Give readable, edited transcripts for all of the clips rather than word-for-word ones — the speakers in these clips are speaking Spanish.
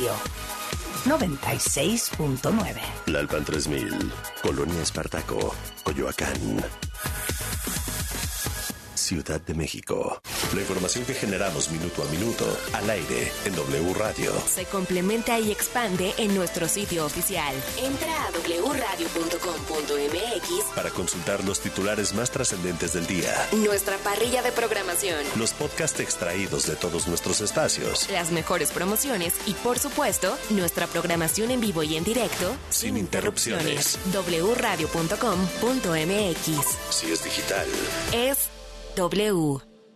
Radio 96.9. Lalpan 3000, Colonia Espartaco, Coyoacán, Ciudad de México. La información que generamos minuto a minuto, al aire, en W Radio. Se complementa y expande en nuestro sitio oficial. Entra a wradio.com.mx para consultar los titulares más trascendentes del día. Nuestra parrilla de programación. Los podcasts extraídos de todos nuestros espacios. Las mejores promociones y, por supuesto, nuestra programación en vivo y en directo. Sin interrupciones. wradio.com.mx. Si es digital, es W.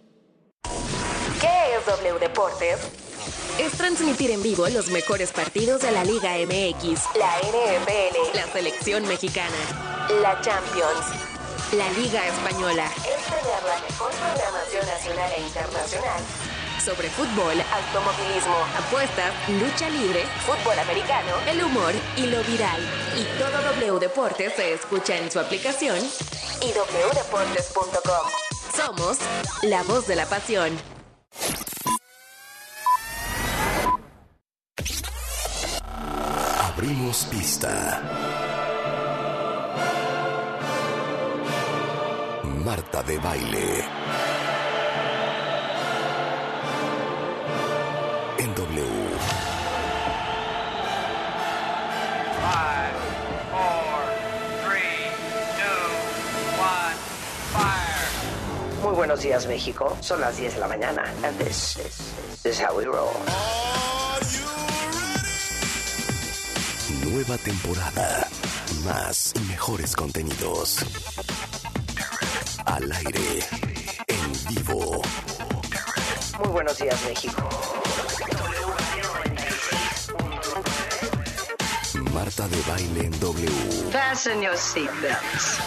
¿Qué es W Deportes? Es transmitir en vivo los mejores partidos de la Liga MX, la NFL, la Selección Mexicana, la Champions, la Liga Española. Es tener la mejor programación nacional e internacional sobre fútbol, automovilismo, apuestas, lucha libre, fútbol americano, el humor y lo viral. Y todo W Deportes se escucha en su aplicación y wdeportes.com. Somos la voz de la pasión. abrimos pista. Marta de Baile. En W. 5, 4, 3, 2, 1, fire. Muy buenos días, México. Son las 10 de la mañana. And this is how we roll. Nueva temporada. Más y mejores contenidos. Al aire. En vivo. Muy buenos días, México. Marta de Baile en W. Fasten your seatbelts.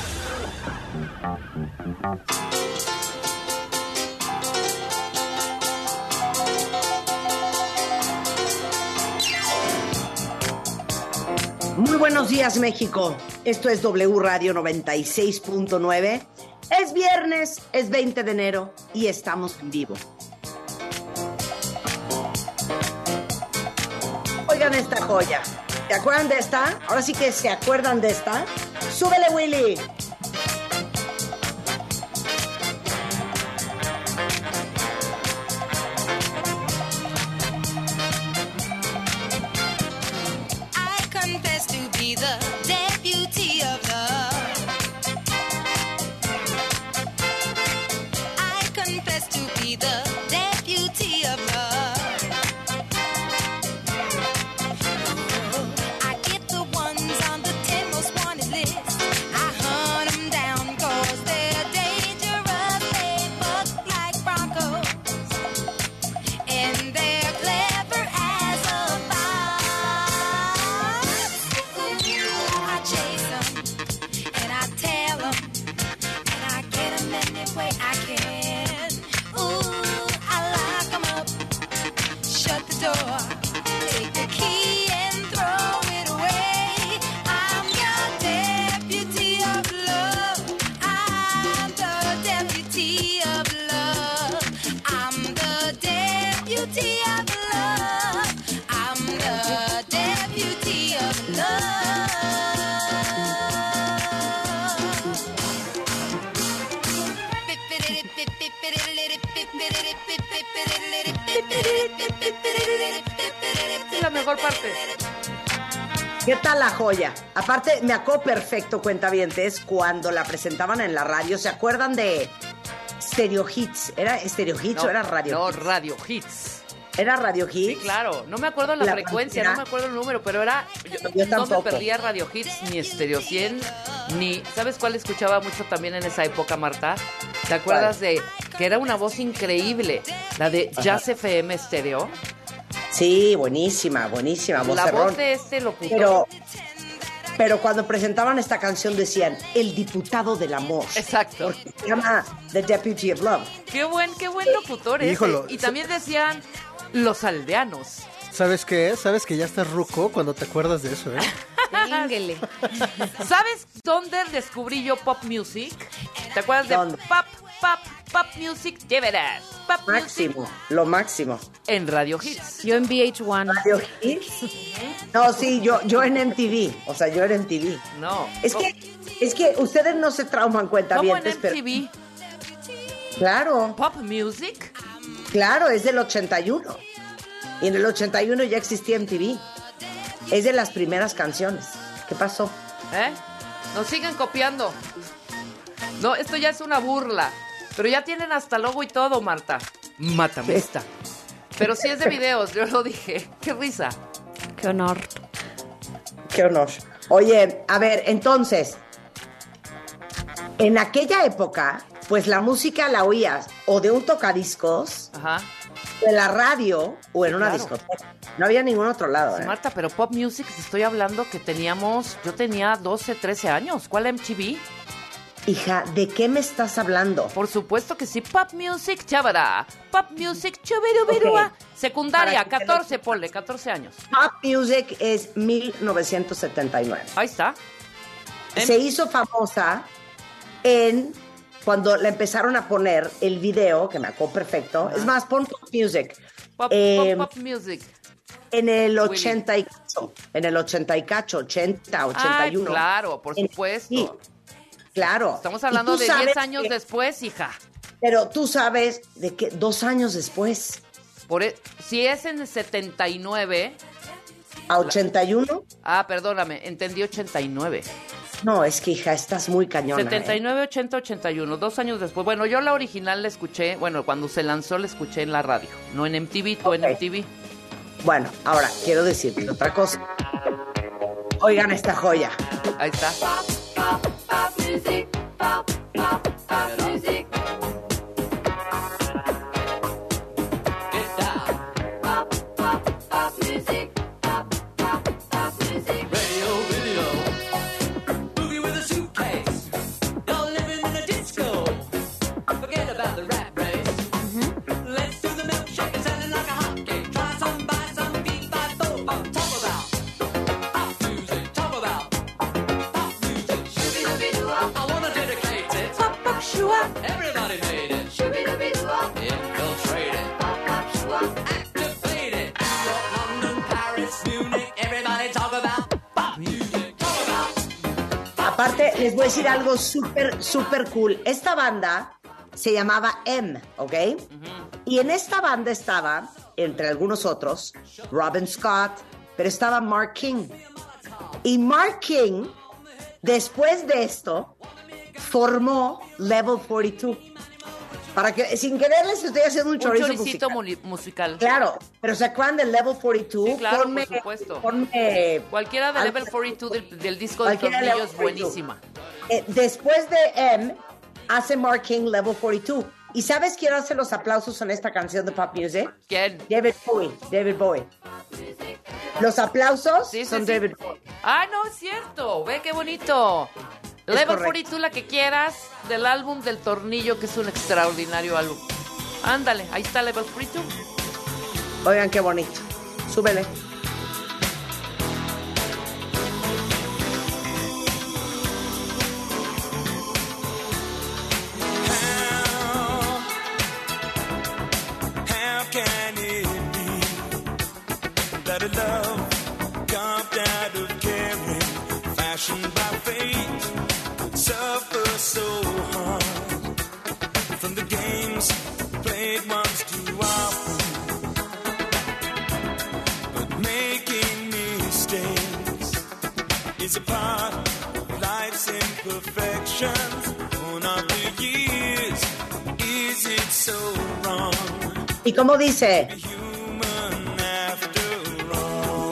Muy buenos días, México. Esto es W Radio 96.9. Es viernes, es 20 de enero y estamos en vivo. Oigan esta joya. ¿Se acuerdan de esta? Ahora sí que se acuerdan de esta. ¡Súbele, Willy! ¿Qué tal la joya? Aparte, me acuerdo perfecto, cuentavientes, cuando la presentaban en la radio. ¿Se acuerdan de Stereo Hits? ¿Era Stereo Hits o era Radio Hits? No, Radio Hits. ¿Era Radio Hits? Sí, claro. No me acuerdo la frecuencia, no me acuerdo el número, pero era... Yo no me perdía Radio Hits, ni Stereo 100, ni... ¿Sabes cuál escuchaba mucho también en esa época, Marta? ¿Te acuerdas de que era una voz increíble? La de Jazz FM Stereo. Sí, buenísima, buenísima. La voz de este locutor. Pero cuando presentaban esta canción decían, el diputado del amor. Exacto. Porque se llama The Deputy of Love. Qué buen locutor ese. Híjolo, y también decían los aldeanos. ¿Sabes qué es? ¿Sabes que ya estás ruco cuando te acuerdas de eso, Ínguele. ¿Sabes dónde descubrí yo pop music? ¿Te acuerdas ¿Dónde? de pop music? Lléveras. Pop máximo, Music. Lo máximo. En Radio Hits. Yo en VH1. ¿Radio Hits? No, sí, yo en MTV. O sea, yo en MTV. No. Es que ustedes no se trauman cuentavientes, ¿Cómo en MTV? Pero... Claro. Pop Music. Claro, es del 81. Y en el 81 ya existía MTV. Es de las primeras canciones. ¿Qué pasó? Nos siguen copiando. No, esto ya es una burla. Pero ya tienen hasta logo y todo, Marta. Mátame esta. Pero sí es de videos, yo lo dije. Qué risa. Qué honor. Qué honor. Oye, a ver, entonces, en aquella época, pues la música la oías o de un tocadiscos, Ajá. de la radio o en una Claro. discoteca. No había ningún otro lado. Sí, Marta, pero Pop Music, te estoy hablando que yo tenía 12, 13 años. ¿Cuál MTV? Hija, ¿de qué me estás hablando? Por supuesto que sí. Pop Music, chavara. Pop Music, chubirubirua. Ok. Secundaria, Para que 14, ponle, 14 años. Pop Music es 1979. Ahí está. Se hizo famosa cuando le empezaron a poner el video, que me acuerdo perfecto. Es más, pon Pop Music. Pop Music. En el 80 y cacho. En el 80 y cacho, 80, 81. Ay, claro, por supuesto. Sí, claro. Estamos hablando Y tú de 10 sabes años que- después, hija. Pero tú sabes de que 2 años después, Si es en el 79... a 81. Perdóname, entendí 89. No, es que, hija, estás muy cañona. 79, 80, 81, 2 años después. Bueno, yo la original la escuché, cuando se lanzó la escuché en la radio, no en MTV, tú en Ok. MTV. Bueno, ahora quiero decirte otra cosa. Oigan esta joya. Ahí está. Everybody made it. Infiltrate it. Activate it. New York, London, Paris, Munich. Everybody talk about pop music. Talk about. Aparte, les voy a decir algo súper, súper cool. Esta banda se llamaba M, ¿ok? Y en esta banda estaba, entre algunos otros, Robin Scott, pero estaba Mark King. Y Mark King, después de esto, formó Level 42. Para que, sin querer, les estoy haciendo un chorizo choricito musical. musical. Claro, pero ¿se acuerdan del Level 42? Sí, claro, por supuesto. Cualquiera de Level 42 del disco de cualquiera de Tornillo Level es buenísima. Después de M, hace Mark King Level 42. ¿Y sabes quién hace los aplausos en esta canción de Pop Music? ¿Quién? David Bowie. Los aplausos son David Bowie. Ah, no, es cierto. Ve qué bonito. Level correcto. 42, la que quieras, del álbum del Tornillo, que es un extraordinario álbum. Ándale, ahí está Level 42. Oigan, qué bonito. Súbele. How can it be that a love carved out of caring, fashioned by fate, would suffer so hard from the games played once too often? But making mistakes is a part of life's imperfections. One of the years, is it so wrong? ¿Y cómo dice? Human after all.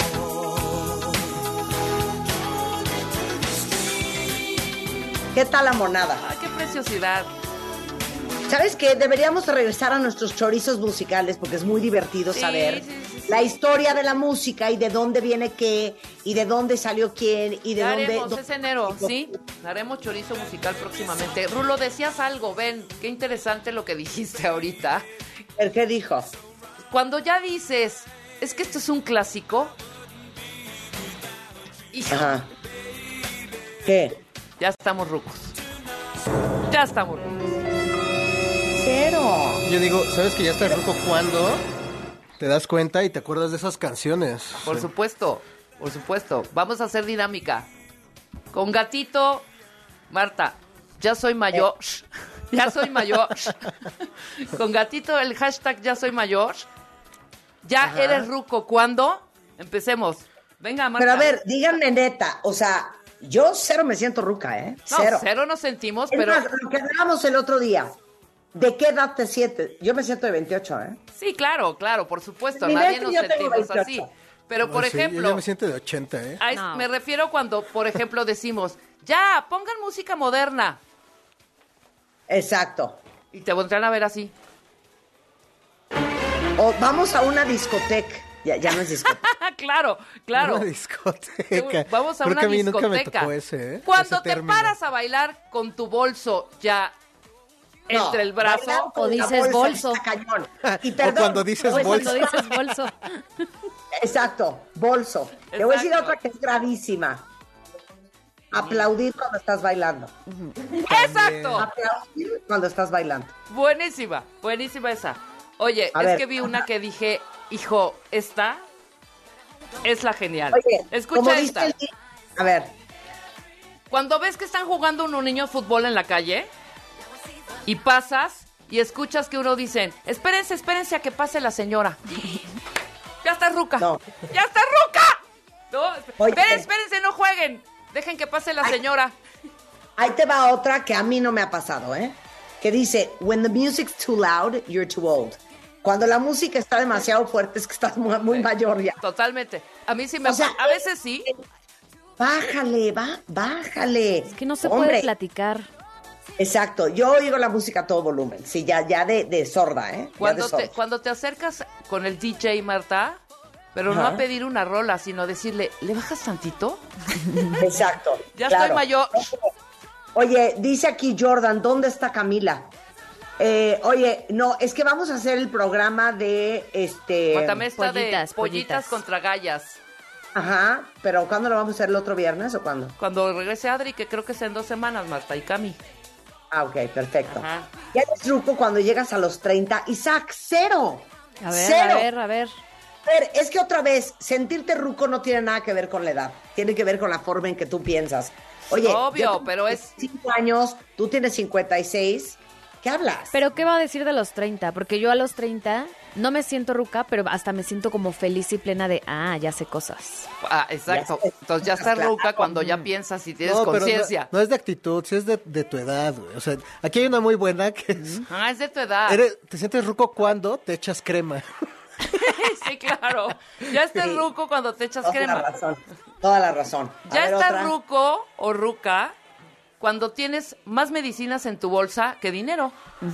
¿Qué tal la monada? Ay, qué preciosidad. ¿Sabes qué? Deberíamos regresar a nuestros chorizos musicales porque es muy divertido saber la historia de la música y de dónde viene qué y de dónde salió quién y de Ya dónde... haremos, es enero, ¿sí? Haremos chorizo musical próximamente. Rulo, decías algo, ven, qué interesante lo que dijiste ahorita. ¿El qué dijo? Cuando ya dices, es que esto es un clásico. Hijo, Ajá. ¿Qué? ya estamos rucos. Ya estamos rucos. cero. Yo digo, ¿sabes que ya estás ruco cuando te das cuenta y te acuerdas de esas canciones? Por supuesto. Vamos a hacer dinámica. Con Gatito, Marta, ya soy mayor. Ya soy mayor. Con Gatito, el hashtag ya soy mayor. Ya eres ruco. ¿Cuándo? Empecemos. Venga, Marta. Pero a ver, díganme neta, o sea, yo cero me siento ruca, ¿eh? No, cero nos sentimos, Es pero... más, lo que hablábamos el otro día, ¿de qué edad te sientes? Yo me siento de 28, ¿eh? Sí, claro, por supuesto. Mi Nadie mente nos yo tengo sentimos 28. así. Pero, por Sí, ejemplo... yo ya me siento de 80, ¿eh? No. Me refiero cuando, por ejemplo, decimos, ya, pongan música moderna. Exacto. Y te voltean a ver así. O vamos a una discoteca. Ya no es discoteca. Claro. Una discoteca. Vamos a Creo una que a mí discoteca. nunca me tocó ese, ¿eh? Cuando Ese te término. paras a bailar con tu bolso ya No, entre el brazo... bailar con o la dices bolsa bolso. está cañón. Y O perdón, cuando dices te voy a decir- bolso. Cuando dices bolso. Exacto, bolso. Te voy a decir Exacto. otra que es gravísima. Aplaudir cuando estás bailando. ¡Exacto! Aplaudir cuando estás bailando. Buenísima esa. Oye, A es ver. que vi una que dije, hijo, esta es la genial. Oye, como Escucha dice esta. A ver, Cuando ves que están jugando unos niños fútbol en la calle y pasas y escuchas que uno dice, espérense a que pase la señora. Ya está ruca. No. ¡Ya está ruca! No, Oye. espérense, no jueguen. Dejen que pase la señora. ahí te va otra que a mí no me ha pasado, ¿eh? Que dice, when the music's too loud, you're too old. Cuando la música está demasiado fuerte es que estás muy mayor ya. Totalmente. A mí sí me O sea, a veces sí. Bájale. Es que no se Hombre, puede platicar. Exacto, yo oigo la música a todo volumen. Sí, ya de sorda, ¿eh? Ya de sorda. Cuando te acercas con el DJ, Marta, pero no Ajá. a pedir una rola, sino decirle, ¿le bajas tantito? Exacto. Ya claro. estoy mayor. Oye, dice aquí Jordan, ¿dónde está Camila? Oye, no, es que vamos a hacer el programa de Matamesta de pollitas. pollitas contra gallas. Ajá, pero ¿cuándo lo vamos a hacer? ¿El otro viernes o cuándo? Cuando regrese Adri, que creo que es en 2 semanas, Marta y Cami. Ah, ok, perfecto. Ajá. Ya eres truco cuando llegas a los 30. Isaac, cero. A ver, Cero. a ver. A ver, es que otra vez, sentirte ruco no tiene nada que ver con la edad. Tiene que ver con la forma en que tú piensas. Oye, Obvio, yo tengo pero es- 5 años, tú tienes 56. ¿Qué hablas? Pero ¿qué va a decir de los 30? Porque yo a los 30 no me siento ruca, pero hasta me siento como feliz y plena de, ya sé cosas. Ah, exacto. Ya sé. Entonces ya estás Claro. ruca cuando ya piensas y tienes No, pero conciencia. no es de actitud, sí es de tu edad, güey. O sea, aquí hay una muy buena que es... Es de tu edad. Te sientes ruco cuando te echas crema. Sí, claro. Ya estás Sí. ruco cuando te echas Toda crema. la razón. Toda la razón. A Ya ver, estás otra. ruco o ruca cuando tienes más medicinas en tu bolsa que dinero.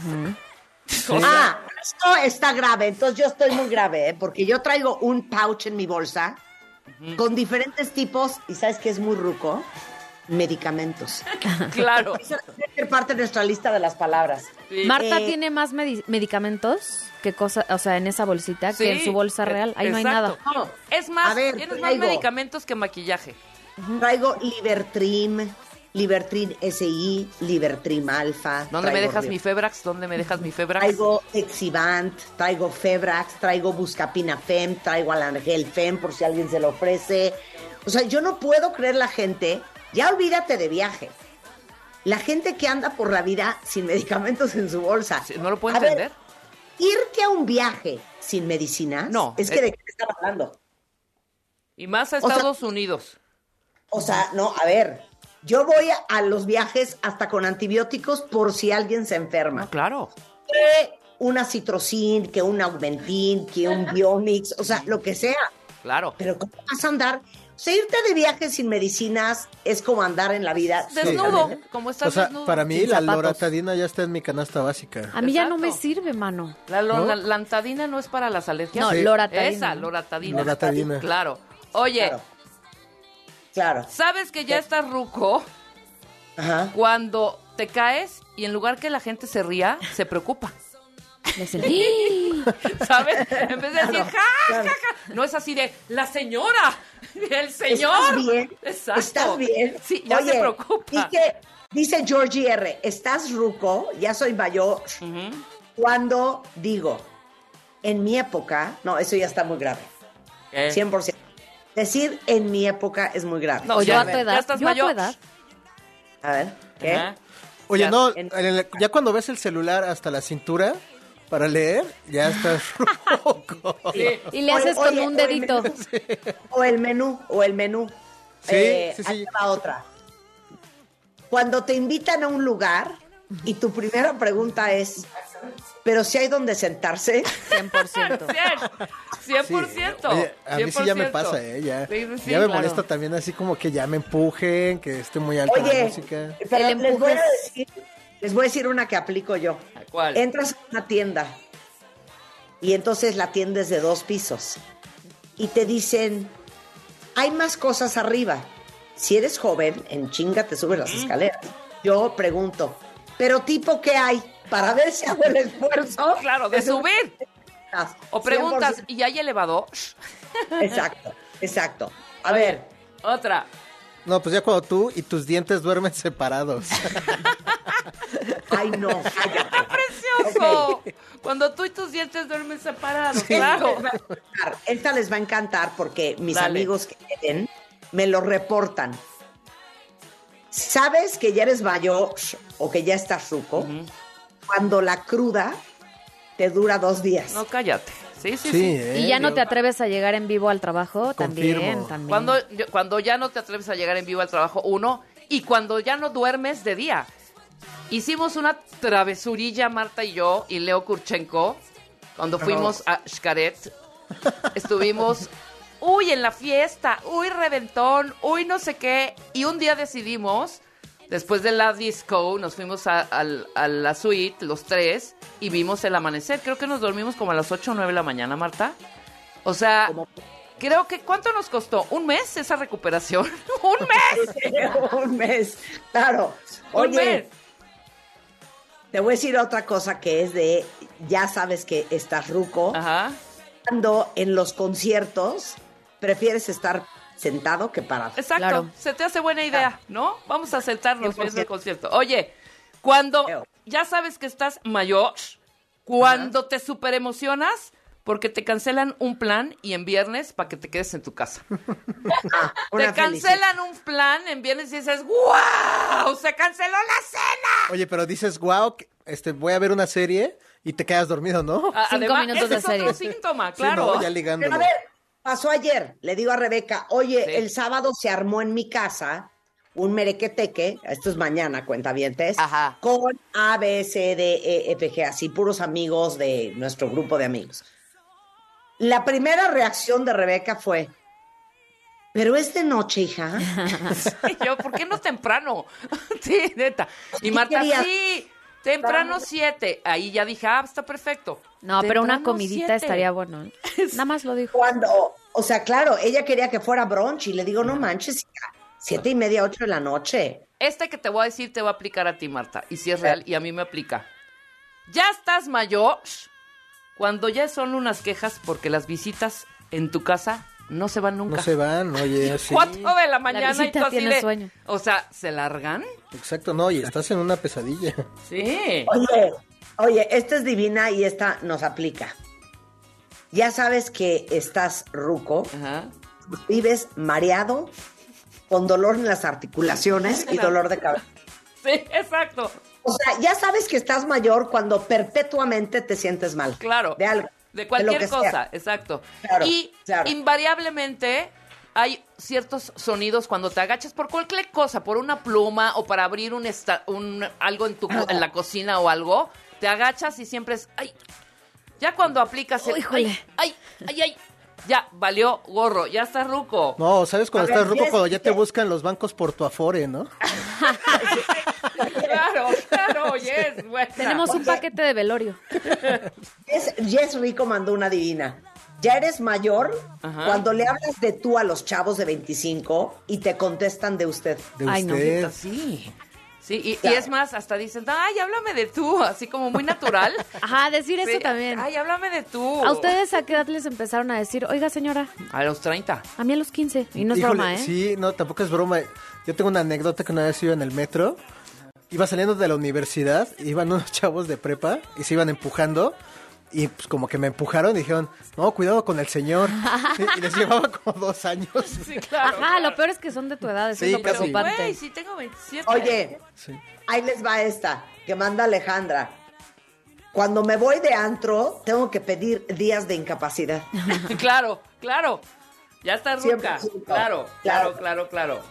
Esto está grave, entonces yo estoy muy grave, ¿eh? Porque yo traigo un pouch en mi bolsa con diferentes tipos, y ¿sabes qué es muy ruco? Medicamentos. Claro. Esa debe ser parte de nuestra lista de las palabras. Sí. Marta Eh, tiene más medicamentos que cosas, o sea, en esa bolsita, que en su bolsa real. Ahí no hay exacto. nada. No. Es más, A ver, tienes más traigo. medicamentos que maquillaje. Traigo Libertrim SI, Libertrim Alfa. ¿Dónde me traigo dejas Ri- mi Febrax? ¿Dónde me dejas mi Febrax? Traigo Exivant, traigo Febrax, traigo Buscapina Fem, traigo Alangel Fem por si alguien se lo ofrece. O sea, yo no puedo creer la gente, ya olvídate de viaje. La gente que anda por la vida sin medicamentos en su bolsa. Sí, ¿no lo puedo A ver, entender? irte a un viaje sin medicinas, No, es que ¿de qué están hablando? Y más a sea- Estados Unidos. O sea, no, a ver, yo voy a los viajes hasta con antibióticos por si alguien se enferma. No, claro. Que una Citrocin, que un Augmentin, que un Biomix, o sea, lo que sea. Claro. Pero ¿cómo vas a andar? O sea, irte de viaje sin medicinas es como andar en la vida. Desnudo, como estás O sea, desnudo. para mí Sin la zapatos. loratadina ya está en mi canasta básica. A mí ya no me Exacto. sirve, mano. La ¿No? lantadina no es para las alergias. No, Sí. loratadina. Esa, loratadina. Loratadina. Claro. Oye, Claro. ¿sabes que ya estás ruco Ajá. cuando te caes y en lugar que la gente se ría, se preocupa? Me sentí. ¿Sabes? En vez de decir, ja, claro. ja, ja. No es así de, la señora, el señor. ¿Estás bien? Exacto. ¿Estás bien? Sí, ya Oye, se preocupa. Dice Georgie R., ¿estás ruco? Ya soy mayor. Cuando digo, en mi época, no, eso ya está muy grave. 100%. Decir en mi época es muy grave. No, yo a tu edad. Ya estás mayor. A ver, ¿qué? Ajá. Oye, Ya. no, ya cuando ves el celular hasta la cintura para leer, ya estás roco. Sí. Y le haces con un dedito. O el menú. Sí, Ahí sí. te va otra. Cuando te invitan a un lugar y tu primera pregunta es, ¿pero si hay donde sentarse? 100%. 100%. Oye, a mí sí ya me pasa, ya. Sí, sí, ya me claro. molesta también así como que ya me empujen, que esté muy alta la Oye, música. pero El les voy a empuje. decir una que aplico yo. ¿Cuál? Entras a una tienda y entonces la tienda es de 2 pisos y te dicen, hay más cosas arriba. Si eres joven, en chinga te subes las escaleras. Yo pregunto, ¿pero tipo qué hay? Para ver si hago el esfuerzo. Claro, de subir. O preguntas, 100%. ¿y hay elevador? Exacto. A ver, Otra. No, pues ya cuando tú y tus dientes duermen separados. ay no, cállate. ¡Precioso! Ok. Cuando tú y tus dientes duermen separados, claro. Esta les va a encantar porque mis Dale. amigos que ven me lo reportan. ¿Sabes que ya eres mayor o que ya estás ruco? Cuando la cruda te dura 2 días. No, cállate. Sí. Y ya no te atreves a llegar en vivo al trabajo, Confirmo. también. Cuando ya no te atreves a llegar en vivo al trabajo, 1, y cuando ya no duermes de día. Hicimos una travesurilla, Marta y yo, y Leo Kurchenko, cuando fuimos a Xcaret. Estuvimos, en la fiesta, reventón, no sé qué, y un día decidimos, después de la disco, nos fuimos a la suite, los 3, y vimos el amanecer. Creo que nos dormimos como a las 8 o 9 de la mañana, Marta. O sea, creo que, ¿cuánto nos costó? ¿1 mes esa recuperación? ¡Un mes! Un mes, claro. ¡Un mes! Oye, te voy a decir otra cosa que es de, ya sabes que estás ruco. Ajá. Cuando en los conciertos prefieres estar sentado que parado. Exacto, Claro. se te hace buena idea, ¿no? Vamos a sentarnos 100%. viendo el concierto. Oye, cuando ya sabes que estás mayor, cuando te super emocionas porque te cancelan un plan y en viernes para que te quedes en tu casa. Una Te cancelan un plan en viernes y dices, ¡guau! ¡Se canceló la cena! Oye, pero dices, wow, voy a ver una serie y te quedas dormido, ¿no? Cinco minutos ese de es otro serie. síntoma, Sí, claro. no, ya ligándolo. Pero a ver, pasó ayer. Le digo a Rebeca, oye, Sí. el sábado se armó en mi casa un merequeteque, esto es mañana, cuentavientes, Ajá. con A, B, C, D, E, F, G, así puros amigos de nuestro grupo de amigos. La primera reacción de Rebeca fue, pero es de noche, hija. Y yo, ¿por qué no temprano? Sí, neta. Y Marta, querías? sí, temprano 7. Ahí ya dije, está perfecto. No, pero una Temprano comidita 7. estaría bueno. Nada más lo dijo. Cuando, o sea, claro, ella quería que fuera brunch y le digo, no manches, hija, 7:30, 8 de la noche. Este que te voy a decir te va a aplicar a ti, Marta. Y si es real, y a mí me aplica. Ya estás mayor cuando ya son unas quejas porque las visitas en tu casa no se van nunca. No se van, oye, sí. 4 de la mañana y visita tú así tiene de- sueño. O sea, ¿se largan? Exacto, no, y estás en una pesadilla. Sí. Oye, esta es divina y esta nos aplica. Ya sabes que estás ruco, Ajá. vives mareado, con dolor en las articulaciones y dolor de cabeza. Sí, exacto. O sea, ya sabes que estás mayor cuando perpetuamente te sientes mal. Claro. De algo. De lo cualquier que sea. cosa, exacto. Claro, Y claro. invariablemente hay ciertos sonidos cuando te agachas por cualquier cosa, por una pluma o para abrir algo en la cocina o algo, te agachas y siempre es, ay, ya cuando aplicas el, Híjole. ay, ya valió gorro, ya está ruco. No, ¿sabes cuando A ver, estás ruco? yes, Cuando ya te yes. buscan los bancos por tu afore, ¿no? Claro, yes, buena. Tenemos un paquete de velorio. Jess Rico mandó una divina. Ya eres mayor Ajá. cuando le hablas de tú a los chavos de 25 y te contestan de usted. De Ay, no, usted. Sí. Sí, y Claro. es más, hasta dicen, ay, háblame de tú, así como muy natural. Ajá, decir eso Sí. también. Ay, háblame de tú. ¿A ustedes a qué edad les empezaron a decir, oiga señora, A los 30. a mí a los 15? Y no es Híjole, broma, ¿eh? Sí, no, tampoco es broma. Yo tengo una anécdota que una vez iba en el metro iba saliendo de la universidad, iban unos chavos de prepa y se iban empujando. Y pues como que me empujaron y dijeron, no, cuidado con el señor. Y les llevaba como 2 años. Sí, claro. Ajá, lo peor es que son de tu edad, eso Sí, es lo casi. preocupante. Güey, sí tengo 27. Oye, Sí. ahí les va esta, que manda Alejandra. Cuando me voy de antro, tengo que pedir días de incapacidad. Claro. Ya está ruca. 100%. Claro.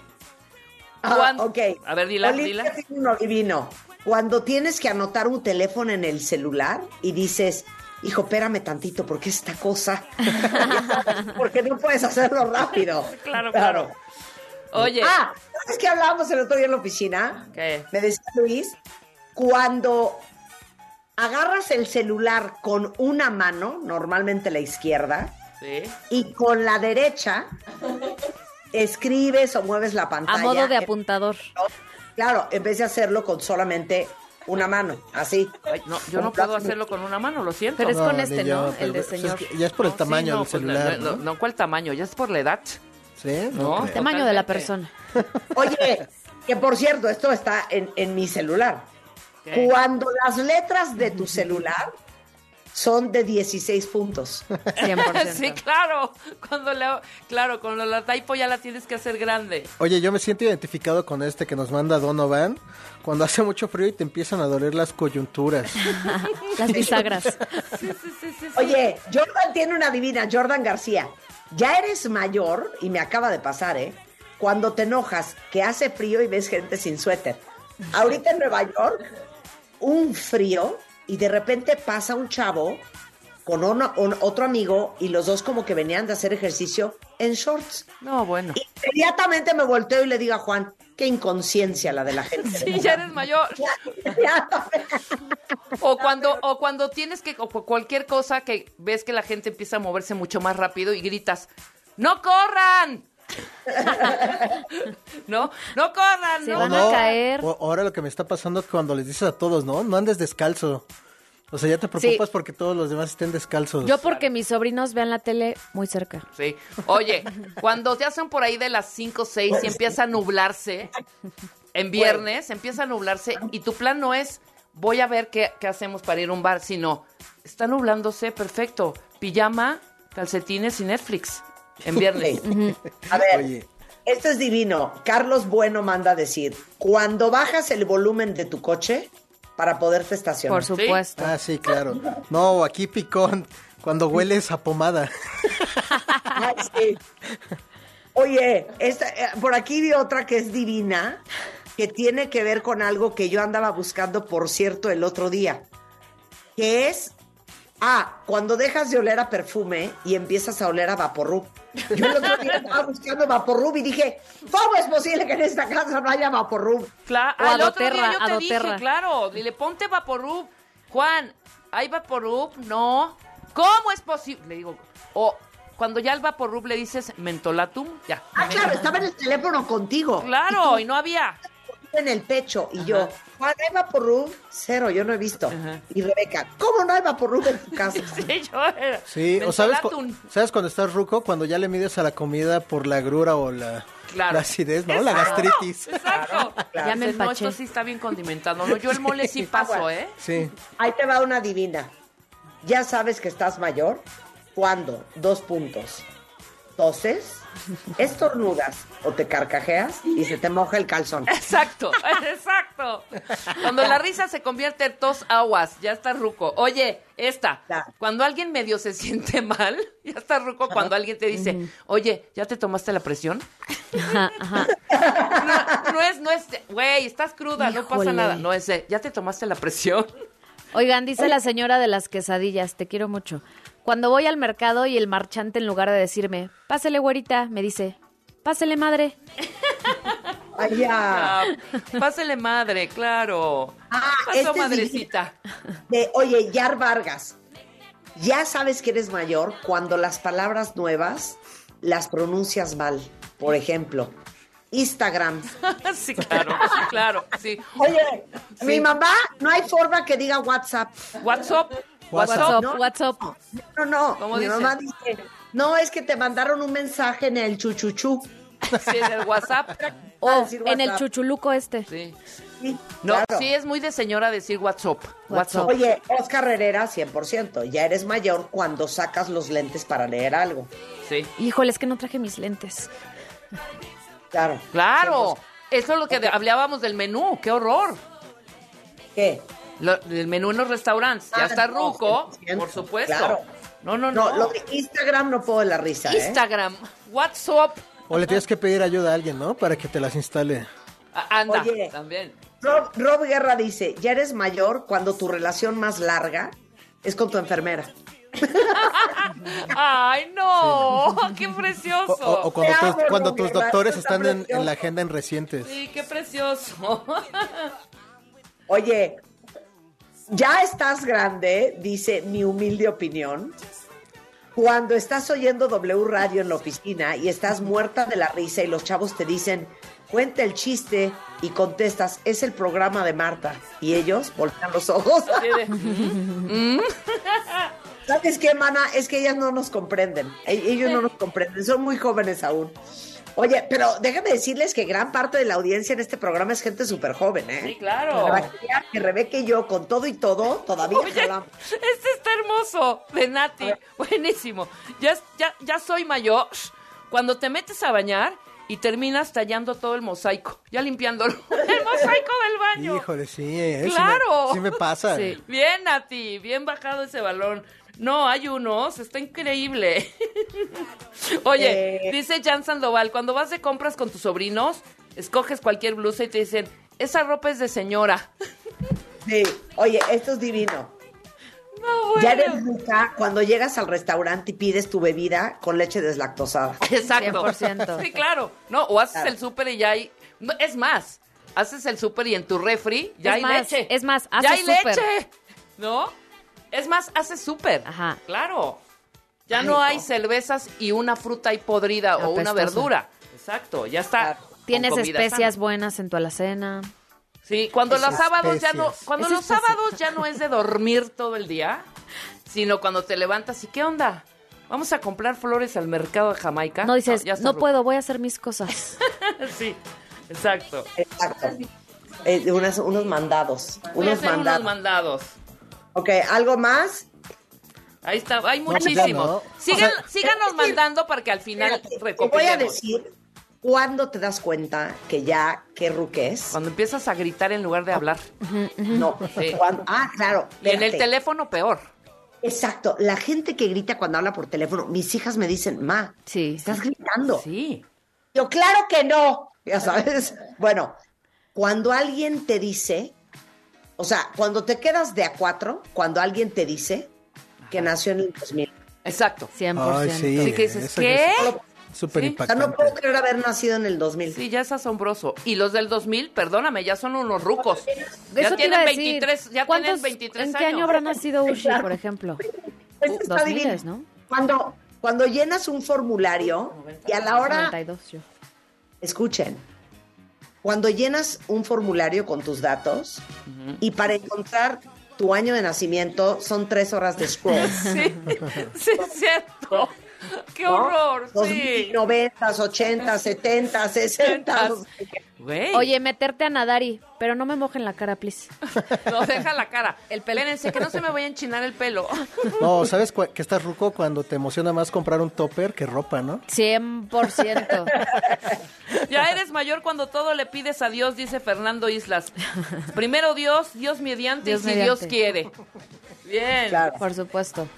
Ok. A ver, dila. Olivia tiene uno divino. Cuando tienes que anotar un teléfono en el celular y dices, hijo, espérame tantito, porque esta cosa... porque no puedes hacerlo rápido. Claro. Oye. ¿Sabes qué hablábamos el otro día en la oficina? ¿Qué? Me decía Luis, cuando agarras el celular con una mano, normalmente la izquierda, Sí. y con la derecha escribes o mueves la pantalla. A modo de apuntador. Claro, en vez de hacerlo con solamente una mano, así. Ay, no, yo no puedo hacerlo con una mano, lo siento. Pero es con No, este, ni yo, ¿no? El pero de pues señor. es que ya es por el tamaño del pues, celular, ¿no? No, ¿cuál tamaño? Ya es por la edad. ¿Sí? No. creo. Tamaño de la Totalmente. persona. Oye, que por cierto, esto está en mi celular. ¿Qué? Cuando las letras de tu celular son de 16 puntos. 100%. Sí, cuando la typo ya la tienes que hacer grande. Oye, yo me siento identificado con este que nos manda Donovan. Cuando hace mucho frío y te empiezan a doler las coyunturas. Las bisagras. Sí. Oye, Jordan tiene una divina, Jordan García. Ya eres mayor, y me acaba de pasar, cuando te enojas, que hace frío y ves gente sin suéter. Ahorita en Nueva York, un frío, y de repente pasa un chavo con otro amigo, y los dos como que venían de hacer ejercicio en shorts. No, bueno. Inmediatamente me volteo y le digo a Juan, qué inconsciencia la de la gente. Sí, ya eres mayor. O cuando tienes que, o cualquier cosa que ves que la gente empieza a moverse mucho más rápido y gritas, ¡no corran! No corran, Se no. van a caer. Ahora lo que me está pasando es cuando les dices a todos, no andes descalzo. O sea, ya te preocupas Sí. porque todos los demás estén descalzos. Yo porque mis sobrinos vean la tele muy cerca. Sí. Oye, cuando te hacen por ahí de las 5 o 6 y empieza a nublarse, en viernes empieza a nublarse y tu plan no es voy a ver qué hacemos para ir a un bar, sino está nublándose, perfecto. Pijama, calcetines y Netflix en viernes. A ver, Oye. esto es divino. Carlos Bueno manda a decir, cuando bajas el volumen de tu coche para poderte estacionar. Por supuesto. Ah, sí, claro. No, aquí picón, cuando hueles a pomada. Ay, sí. Oye, por aquí vi otra que es divina, que tiene que ver con algo que yo andaba buscando, por cierto, el otro día, que es, cuando dejas de oler a perfume y empiezas a oler a Vaporub. Yo el otro día estaba buscando Vaporub y dije, ¿cómo es posible que en esta casa no haya Vaporub? Claro, O a el otro día doTERRA, yo a te dije, doTERRA. claro, dile, ponte Vaporub. Juan, ¿hay Vaporub? No. ¿Cómo es posible? Le digo, cuando ya al Vaporub le dices mentolatum, ya. Claro, estaba en el teléfono contigo. Claro, y no había. En el pecho, y yo, Juan, ¿hay Vaporub? 0, yo no he visto. Ajá. Y Rebeca, ¿cómo no hay Vaporub en tu casa? Sí, yo era. Sí, o sabes, Mentolatum. ¿sabes cuando estás ruco? Cuando ya le mides a la comida por la agrura o la acidez, ¿no? La Exacto, gastritis. Exacto. Ya me Dices, no, empaché. esto sí está bien condimentado. No, yo el mole sí paso, ¿eh? Sí. Ahí te va una divina. Ya sabes que estás mayor cuando, 2 puntos, toses, estornudas o te carcajeas y se te moja el calzón. Exacto. Cuando la risa se convierte en tos aguas, ya está ruco. Oye, Claro. cuando alguien medio se siente mal, ya está ruco cuando alguien te dice, oye, ¿ya te tomaste la presión? No es, güey, estás cruda, no pasa Híjole. nada. No es, ¿ya te tomaste la presión? Oigan, dice la señora de las quesadillas, te quiero mucho. Cuando voy al mercado y el marchante en lugar de decirme, pásele güerita, me dice, pásele madre. Ay, ya. Pásele madre, claro. Pasó este es madrecita. Oye, Yar Vargas, ya sabes que eres mayor cuando las palabras nuevas las pronuncias mal. Por ejemplo, Instagram. Sí, claro, sí. Oye, mi mamá no hay forma que diga WhatsApp. WhatsApp. WhatsApp. No. ¿Cómo Mi dice? mamá dice, no, es que te mandaron un mensaje en el chuchuchú. Sí, en el WhatsApp. O decir en el WhatsApp. chuchuluco este. Sí. Sí, No, claro. sí es muy de señora decir WhatsApp. Oye, Oscar Herrera, 100%. Ya eres mayor cuando sacas los lentes para leer algo. Sí. Híjole, es que no traje mis lentes. Claro. Claro. 100%. Eso es lo que hablábamos del menú. ¡Qué horror! ¿Qué? El menú en los restaurantes. Ya está no, ruco, 100%, por supuesto. claro. No. No, lo de Instagram no puedo de la risa, Instagram, WhatsApp. O le tienes que pedir ayuda a alguien, ¿no? Para que te las instale. Anda, Oye. también. Rob Guerra dice, ya eres mayor cuando tu relación más larga es con tu enfermera. ¡Ay, no! ¡Qué precioso! O Te amo, cuando Rob tus Guerra, doctores esto está están en precioso. la agenda en recientes. Sí, qué precioso. Oye, ya estás grande, dice mi humilde opinión, cuando estás oyendo W Radio en la oficina y estás muerta de la risa y los chavos te dicen, cuenta el chiste y contestas, es el programa de Marta. Y ellos voltean los ojos. ¿Sabes qué, mana? Es que ellas no nos comprenden. Ellos no nos comprenden, son muy jóvenes aún. Oye, pero déjame decirles que gran parte de la audiencia en este programa es gente súper joven, ¿eh? Sí, claro. Para que vean que Rebeca y yo, con todo y todo, todavía Oye, jalamos. este está hermoso, de Nati. Buenísimo. Ya soy mayor. Cuando te metes a bañar y terminas tallando todo el mosaico, ya limpiándolo. El mosaico del baño. Híjole, sí. ¡Claro! Sí me pasa. Sí. Bien, Nati, bien bajado ese balón. No, hay unos, está increíble. Oye, dice Jan Sandoval, cuando vas de compras con tus sobrinos, escoges cualquier blusa y te dicen, esa ropa es de señora. Sí, oye, esto es divino. No, bueno. Ya eres rica cuando llegas al restaurante y pides tu bebida con leche deslactosada. Exacto. 100%. Sí, claro. No, o haces Claro. el súper y ya hay... No, es más, haces el súper y en tu refri ya Es hay más, leche. es más, ya haces hay súper. leche. ¿No? Es más, haces súper. Ajá. Claro. Ya Ay, no no. hay cervezas y una fruta ahí podrida o una Apestosa. verdura. Exacto, ya está. Claro. con Tienes comida especias sana. buenas en tu alacena. Sí, cuando los Esas sábados ya no, especias. cuando Esas los sábados ya no es de dormir todo el día, sino cuando te levantas y ¿qué onda? Vamos a comprar flores al mercado de Jamaica. No dices, ya está no ruco. puedo, voy a hacer mis cosas. Sí, exacto. Exacto. Unos mandados. Voy a Unos hacer mandados. unos mandados. Ok, ¿algo más? Ahí está, hay pues ya muchísimos. no. Síganos mandando para que al final Espérate, te voy a recopilemos. decir cuándo te das cuenta que ya qué ruques. Cuando empiezas a gritar en lugar de hablar. No. Sí. Claro. Y en el espérate. teléfono peor. Exacto. La gente que grita cuando habla por teléfono, mis hijas me dicen, ma, Sí. estás gritando. Sí. Yo, claro que no. Ya sabes. Bueno, cuando alguien te dice, o sea, cuando te quedas de a 4, cuando alguien te dice que nació en el 2000. Exacto. 100%. Ay, sí. Sí, que dices, Esa ¿qué? es súper Sí. O sea, impactante. no puedo creer haber nacido en el 2000. Sí, ya es asombroso. Y los del 2000, perdóname, ya son unos rucos. Ya Eso te iba tienen a decir. 23, ya tienen ¿Cuántos- 23 ¿En años. qué año habrá nacido Ushi, por ejemplo? Esto está 2000, divino. ¿no? Cuando llenas un formulario y a la hora, 92 yo. escuchen, cuando llenas un formulario con tus datos y para encontrar tu año de nacimiento son 3 horas de scroll. Sí, sí, es cierto. ¡Qué horror! Sí. 90, 80, 70, 60. Güey. Oye, meterte a nadar pero no me mojen la cara, please. No, deja la cara. El pelo. Espérense, que no se me vaya a enchinar el pelo. No, ¿sabes que estás ruco cuando te emociona más comprar un topper que ropa, no? 100%. Ya eres mayor cuando todo le pides a Dios, dice Fernando Islas. Primero Dios, Dios mediante, Dios y si mediante. Dios quiere. Bien. Claro. Por supuesto.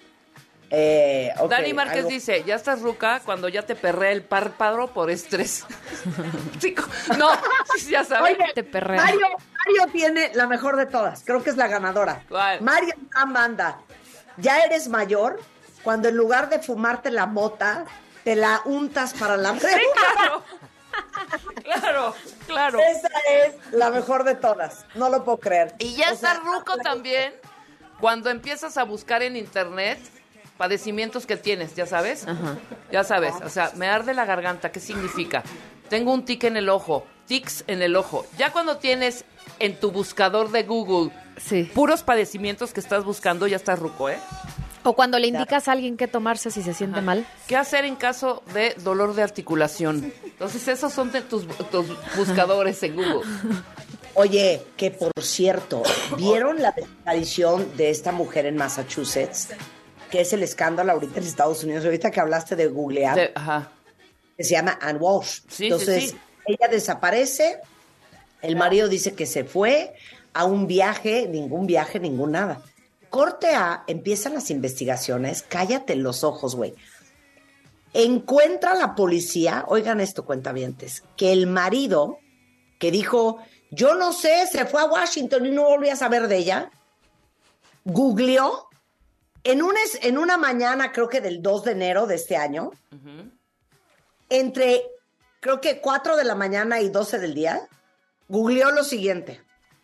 Ok, Dani Márquez algo- dice, ya estás ruca cuando ya te perrea el párpado por estrés. Chico, no, ya sabes. Oye, Te perrea. Mario tiene la mejor de todas. Creo que es la ganadora. ¿Cuál? Mario Amanda. Ya eres mayor cuando en lugar de fumarte la mota, te la untas para la Sí, claro. Claro, claro. Esa es la mejor de todas. No lo puedo creer. Y ya O está sea, ruco también cuando empiezas a buscar en internet padecimientos que tienes, ¿ya sabes? Ya sabes, o sea, me arde la garganta, ¿qué significa? Tengo un tic en el ojo, tics en el ojo. Ya cuando tienes en tu buscador de Google Sí. puros padecimientos que estás buscando, ya estás ruco, ¿eh? O cuando le indicas a alguien qué tomarse si se siente mal. ¿Qué hacer en caso de dolor de articulación? Entonces, esos son de tus buscadores en Google. Oye, que por cierto, ¿vieron la desaparición de esta mujer en Massachusetts? Que es el escándalo ahorita en Estados Unidos. Ahorita que hablaste de googlear. Ajá. Que se llama Ann Walsh. Sí, entonces, sí. ella desaparece, el marido dice que se fue a un viaje, ningún nada. Corte A, empiezan las investigaciones, cállate los ojos, güey. Encuentra la policía, oigan esto, cuentavientes, que el marido que dijo, yo no sé, se fue a Washington y no volví a saber de ella, googleó en una mañana, creo que del 2 de enero de este año, entre, creo que 4 de la mañana y 12 del día, googleó lo siguiente.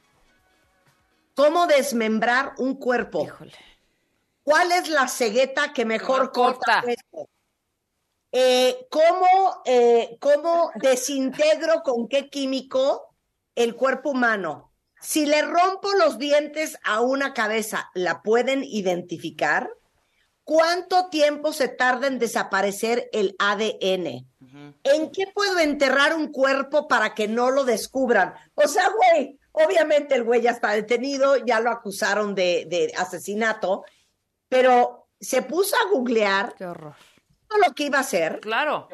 ¿Cómo desmembrar un cuerpo? Híjole. ¿Cuál es la cegueta que mejor corta esto? ¿Cómo desintegro con qué químico el cuerpo humano? Si le rompo los dientes a una cabeza, ¿la pueden identificar? ¿Cuánto tiempo se tarda en desaparecer el ADN? ¿En qué puedo enterrar un cuerpo para que no lo descubran? O sea, güey, obviamente el güey ya está detenido, ya lo acusaron de asesinato, pero se puso a googlear. Qué horror. Todo lo que iba a hacer. Claro.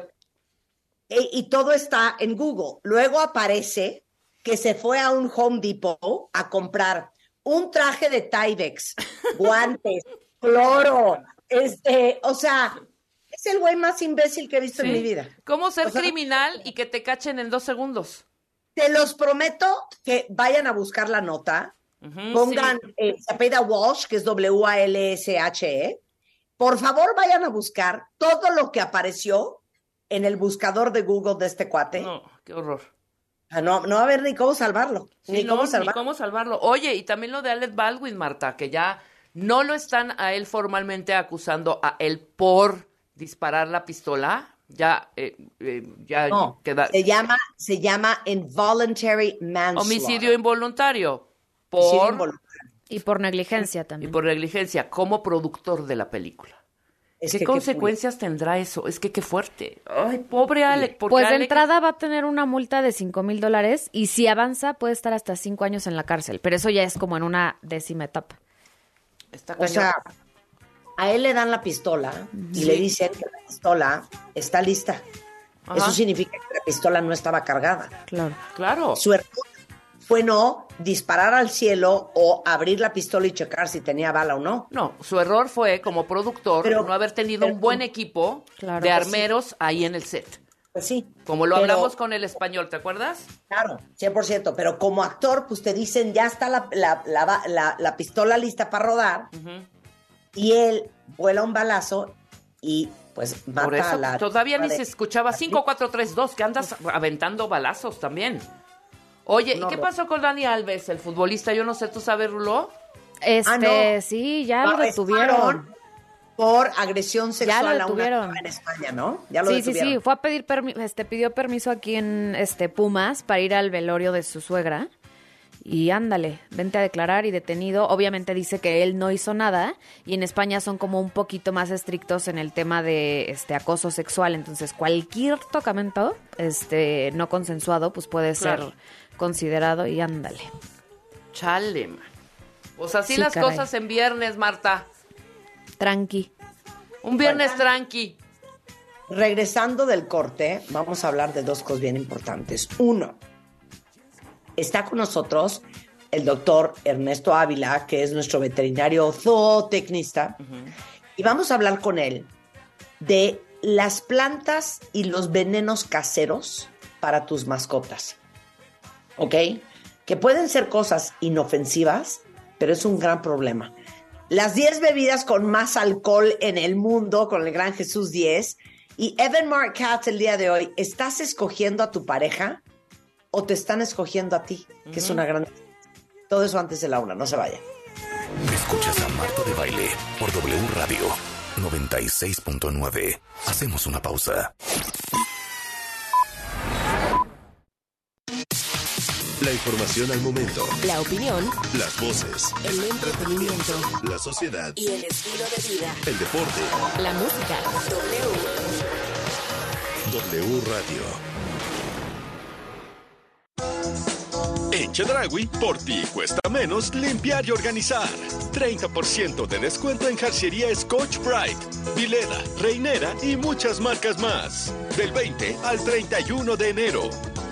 Y todo está en Google. Luego aparece que se fue a un Home Depot a comprar un traje de Tyvek, guantes, cloro, o sea, es el güey más imbécil que he visto en mi vida. ¿Cómo ser O sea, criminal y que te cachen en 2 segundos? Te los prometo que vayan a buscar la nota, pongan, se apellida Walsh, que es Walshe. Por favor, vayan a buscar todo lo que apareció en el buscador de Google de este cuate. No, qué horror. No va a haber ni cómo salvarlo. Sí, ni cómo salvarlo. Oye, y también lo de Alec Baldwin, Marta, que ya no lo están a él formalmente acusando a él por disparar la pistola. Ya no, queda. Se llama involuntary manslaughter. Homicidio involuntario. Y por negligencia también. Y por negligencia, como productor de la película. ¿Qué consecuencias tendrá eso? Es que qué fuerte. Ay, pobre Alec. Pues de entrada va a tener una multa de $5,000 y si avanza puede estar hasta 5 años en la cárcel. Pero eso ya es como en una 10ª etapa. O sea, a él le dan la pistola y le dicen que la pistola está lista. Ajá. Eso significa que la pistola no estaba cargada. Claro. Su error fue no disparar al cielo o abrir la pistola y checar si tenía bala o no. No, su error fue, como productor, no haber tenido un buen equipo de armeros ahí en el set. Pues sí. Como lo hablamos con El Español, ¿te acuerdas? Claro, 100%. Pero como actor, pues te dicen, ya está la pistola lista para rodar. Y él vuela un balazo y pues mata por eso, a la... todavía ni se escuchaba 5, 4, 3, 2, que andas aventando balazos también. Oye, ¿y qué pasó con Dani Alves, el futbolista? Yo no sé, ¿tú sabes, Rulo? Sí, ya lo detuvieron. Por agresión sexual ya lo detuvieron. A una en España, ¿no? Ya lo detuvieron. Sí. Fue a pedir pidió permiso aquí en Pumas para ir al velorio de su suegra. Y ándale, vente a declarar y detenido. Obviamente dice que él no hizo nada y en España son como un poquito más estrictos en el tema de acoso sexual. Entonces, cualquier tocamiento no consensuado pues puede ser considerado y ándale. Chale, man. Pues así las cosas en viernes, Marta. Tranqui. Un viernes tranqui. Regresando del corte, vamos a hablar de 2 cosas bien importantes. 1, está con nosotros el doctor Ernesto Ávila, que es nuestro veterinario zootecnista, y vamos a hablar con él de las plantas y los venenos caseros para tus mascotas. ¿Ok? Que pueden ser cosas inofensivas, pero es un gran problema. Las 10 bebidas con más alcohol en el mundo, con el gran Jesús 10, y Evan Mark Katz el día de hoy, ¿estás escogiendo a tu pareja o te están escogiendo a ti? Que es una gran... Todo eso antes de la 1, no se vaya. Escuchas a Marta de Baile por W Radio 96.9. Hacemos una pausa. La información al momento. La opinión. Las voces. El entretenimiento. La sociedad. Y el estilo de vida. El deporte. La música. W Radio. En Chedraui, por ti cuesta menos limpiar y organizar. 30% de descuento en jarciería Scotch Brite, Vileda, Reinera y muchas marcas más. Del 20 al 31 de enero.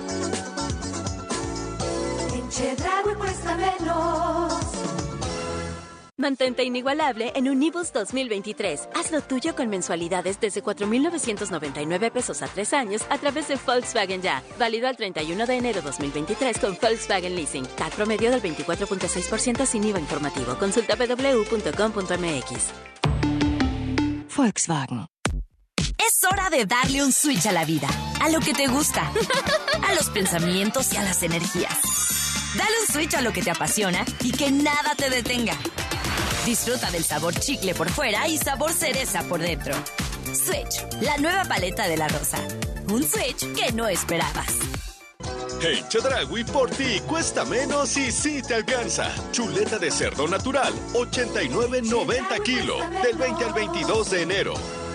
En Chedraui cuesta menos. Mantente inigualable en Unibus 2023. Haz lo tuyo con mensualidades desde 4,999 pesos a 3 años a través de Volkswagen Ya. Válido al 31 de enero 2023 con Volkswagen Leasing. TAC promedio del 24.6% sin IVA informativo. Consulta www.com.mx. Volkswagen. Es hora de darle un switch a la vida. A lo que te gusta. A los pensamientos y a las energías. Dale un switch a lo que te apasiona y que nada te detenga. Disfruta del sabor chicle por fuera y sabor cereza por dentro. Switch, la nueva paleta de la rosa. Un switch que no esperabas. En Chedraui, por ti cuesta menos y sí te alcanza. Chuleta de cerdo natural, 89.90 kilo, del 20 al 22 de enero.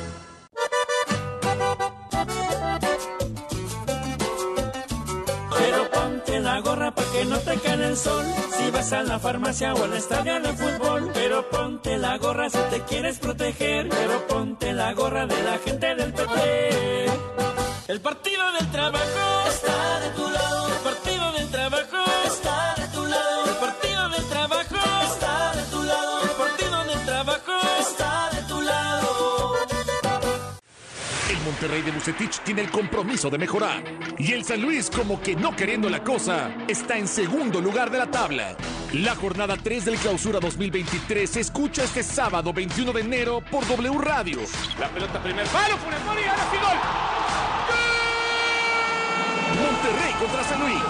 Pero ponte la gorra para que no te caiga el sol. Si vas a la farmacia o al estadio de fútbol. Pero ponte la gorra si te quieres proteger. Pero ponte la gorra de la gente del PP. El Partido del Trabajo está de tu lado. El Partido del Trabajo está de tu lado. El Partido del Trabajo está de tu lado. El Partido del Trabajo está de tu lado. El Monterrey de Bucetich tiene el compromiso de mejorar. Y el San Luis, como que no queriendo la cosa, está en segundo lugar de la tabla. La jornada 3 del Clausura 2023 se escucha este sábado 21 de enero por W Radio. La pelota primer palo, Funes Mori, ahora sí gol. Monterrey contra San Luis.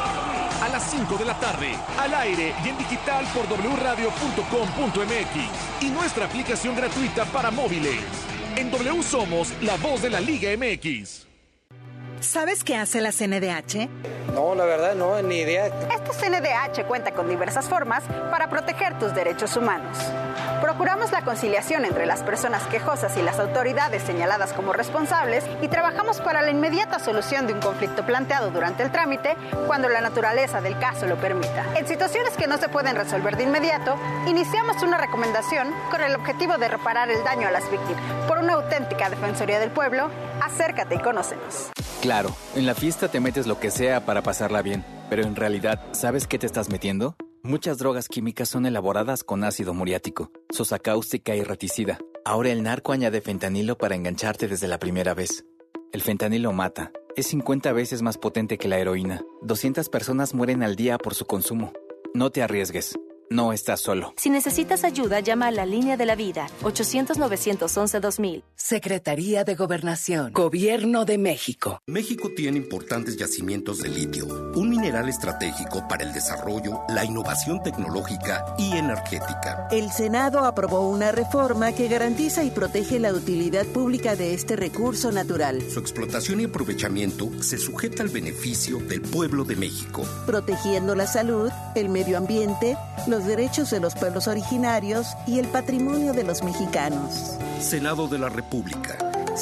A las 5 de la tarde, al aire y en digital por wradio.com.mx y nuestra aplicación gratuita para móviles. En W somos la voz de la Liga MX. ¿Sabes qué hace la CNDH? No, la verdad no, ni idea. Esta CNDH cuenta con diversas formas para proteger tus derechos humanos. Procuramos la conciliación entre las personas quejosas y las autoridades señaladas como responsables y trabajamos para la inmediata solución de un conflicto planteado durante el trámite cuando la naturaleza del caso lo permita. En situaciones que no se pueden resolver de inmediato, iniciamos una recomendación con el objetivo de reparar el daño a las víctimas. Por una auténtica Defensoría del Pueblo, acércate y conócenos. Claro, en la fiesta te metes lo que sea para pasarla bien, pero en realidad, ¿sabes qué te estás metiendo? Muchas drogas químicas son elaboradas con ácido muriático, sosa cáustica y reticida. Ahora el narco añade fentanilo para engancharte desde la primera vez. El fentanilo mata. Es 50 veces más potente que la heroína. 200 personas mueren al día por su consumo. No te arriesgues. No estás solo. Si necesitas ayuda, llama a la Línea de la Vida, 800-911-2000. Secretaría de Gobernación, Gobierno de México. México tiene importantes yacimientos de litio, un mineral estratégico para el desarrollo, la innovación tecnológica y energética. El Senado aprobó una reforma que garantiza y protege la utilidad pública de este recurso natural. Su explotación y aprovechamiento se sujeta al beneficio del pueblo de México. Protegiendo la salud, el medio ambiente, los derechos de los pueblos originarios y el patrimonio de los mexicanos. Senado de la República.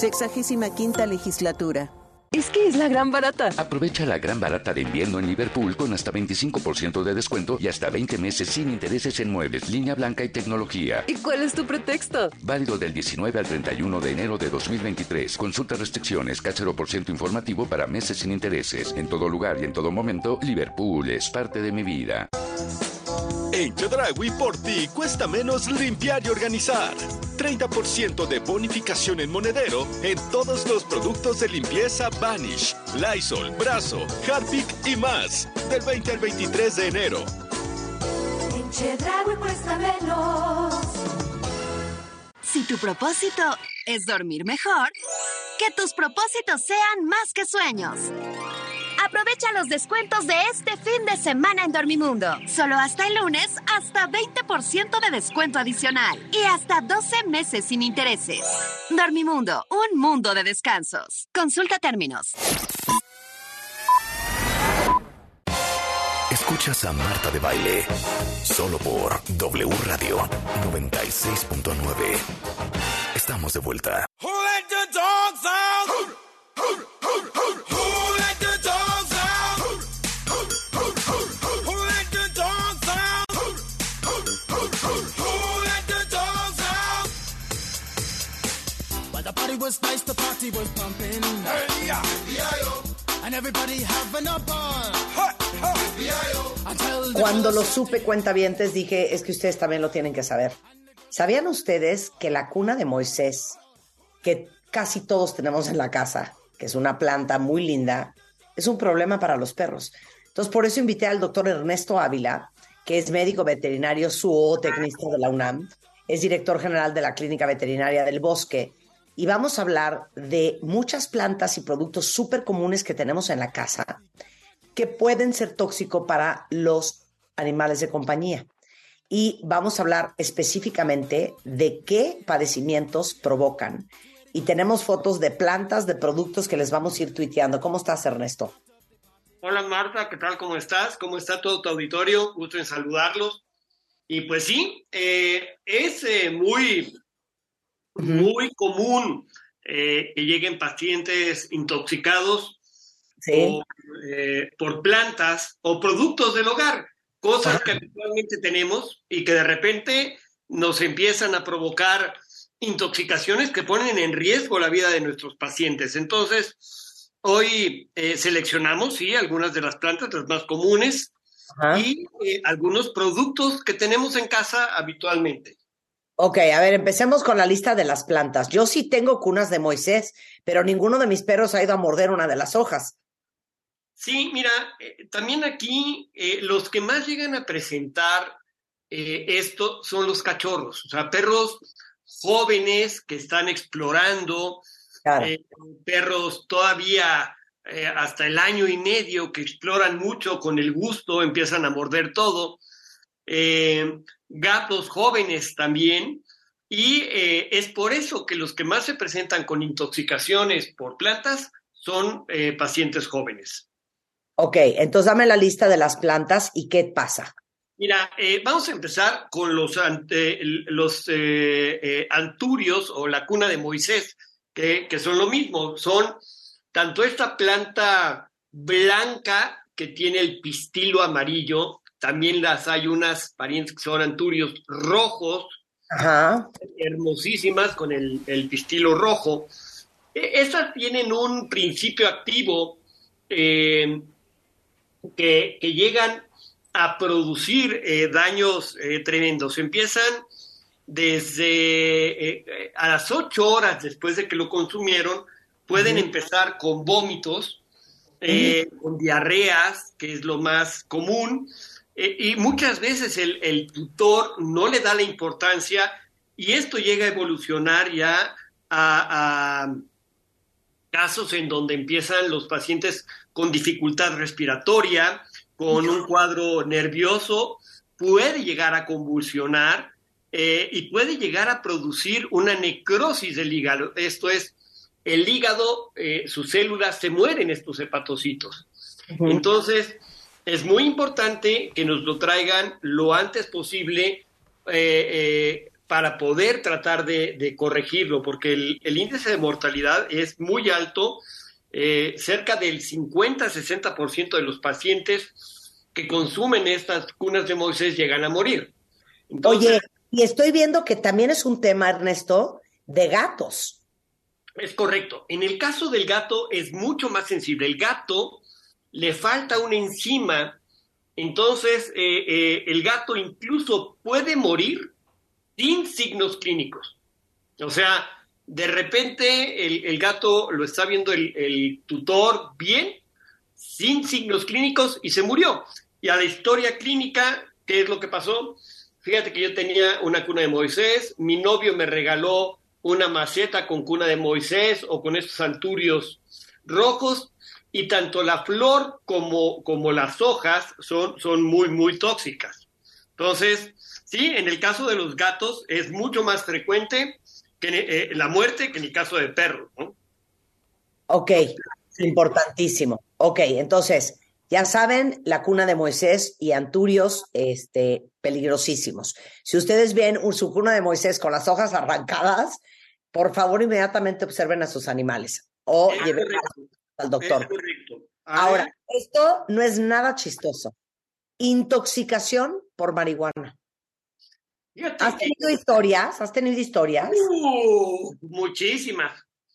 65ª legislatura. Es que es la gran barata. Aprovecha la gran barata de invierno en Liverpool con hasta 25% de descuento y hasta 20 meses sin intereses en muebles, línea blanca y tecnología. ¿Y cuál es tu pretexto? Válido del 19 al 31 de enero de 2023. Consulta restricciones, #0% informativo para meses sin intereses. En todo lugar y en todo momento, Liverpool es parte de mi vida. En Chedraui, por ti cuesta menos limpiar y organizar. 30% de bonificación en monedero en todos los productos de limpieza Vanish, Lysol, Brazo, Harpic y más. Del 20 al 23 de enero. En Chedraui cuesta menos. Si tu propósito es dormir mejor, que tus propósitos sean más que sueños. Aprovecha los descuentos de este fin de semana en Dormimundo. Solo hasta el lunes, hasta 20% de descuento adicional. Y hasta 12 meses sin intereses. Dormimundo, un mundo de descansos. Consulta términos. Escuchas a Marta de Baile, solo por W Radio 96.9. Estamos de vuelta. Who let the dogs out? Who let the dogs out? Who was nice, the party was pumping. Hey, yeah. And everybody having a ball. Cuando lo supe, cuentavientes, dije, es que ustedes también lo tienen que saber. ¿Sabían ustedes que la cuna de Moisés, que casi todos tenemos en la casa, que es una planta muy linda, es un problema para los perros? Entonces, por eso invité al doctor Ernesto Ávila, que es médico veterinario zootecnista de la UNAM, es director general de la Clínica Veterinaria del Bosque, y vamos a hablar de muchas plantas y productos súper comunes que tenemos en la casa que pueden ser tóxicos para los animales de compañía. Y vamos a hablar específicamente de qué padecimientos provocan. Y tenemos fotos de plantas, de productos que les vamos a ir tuiteando. ¿Cómo estás, Ernesto? Hola, Marta, ¿qué tal? ¿Cómo estás? ¿Cómo está todo tu auditorio? Gusto en saludarlos. Y pues sí, es muy común que lleguen pacientes intoxicados por plantas o productos del hogar, cosas que habitualmente tenemos y que de repente nos empiezan a provocar intoxicaciones que ponen en riesgo la vida de nuestros pacientes. Entonces, hoy seleccionamos, sí, algunas de las plantas, las más comunes, y algunos productos que tenemos en casa habitualmente. Ok, a ver, empecemos con la lista de las plantas. Yo sí tengo cunas de Moisés, pero ninguno de mis perros ha ido a morder una de las hojas. Sí, mira, también aquí los que más llegan a presentar esto son los cachorros, o sea, perros jóvenes que están explorando, claro. Perros todavía hasta el año y medio que exploran mucho con el gusto, empiezan a morder todo. Gatos jóvenes también, y es por eso que los que más se presentan con intoxicaciones por plantas son pacientes jóvenes. Ok, entonces dame la lista de las plantas y qué pasa. Mira, vamos a empezar con los anturios o la cuna de Moisés, que son lo mismo, son tanto esta planta blanca que tiene el pistilo amarillo, también hay unas parientes que son anturios rojos, hermosísimas con el pistilo rojo. Estas tienen un principio activo que llegan a producir daños tremendos. Empiezan desde a las 8 horas después de que lo consumieron, pueden empezar con vómitos, con diarreas, que es lo más común, y muchas veces el tutor no le da la importancia, y esto llega a evolucionar ya a casos en donde empiezan los pacientes con dificultad respiratoria, con un cuadro nervioso, puede llegar a convulsionar y puede llegar a producir una necrosis del hígado. Esto es, el hígado, sus células se mueren, estos hepatocitos. Entonces, es muy importante que nos lo traigan lo antes posible para poder tratar de corregirlo, porque el índice de mortalidad es muy alto. Cerca del 50-60% de los pacientes que consumen estas cunas de Moisés llegan a morir. Entonces, oye, y estoy viendo que también es un tema, Ernesto, de gatos. Es correcto. En el caso del gato es mucho más sensible. El gato le falta una enzima, entonces el gato incluso puede morir sin signos clínicos. O sea, de repente el gato lo está viendo el tutor bien, sin signos clínicos, y se murió. Y a la historia clínica, ¿qué es lo que pasó? Fíjate que yo tenía una cuna de Moisés, mi novio me regaló una maceta con cuna de Moisés o con estos anturios rojos, y tanto la flor como las hojas son muy, muy tóxicas. Entonces, sí, en el caso de los gatos es mucho más frecuente que la muerte que en el caso de perros, ¿no? Ok, importantísimo. Ok, entonces, ya saben, la cuna de Moisés y anturios, peligrosísimos. Si ustedes ven su cuna de Moisés con las hojas arrancadas, por favor, inmediatamente observen a sus animales o lleven al doctor. Ahora, esto no es nada chistoso. Intoxicación por marihuana. ¿Has tenido historias? Muchísimas.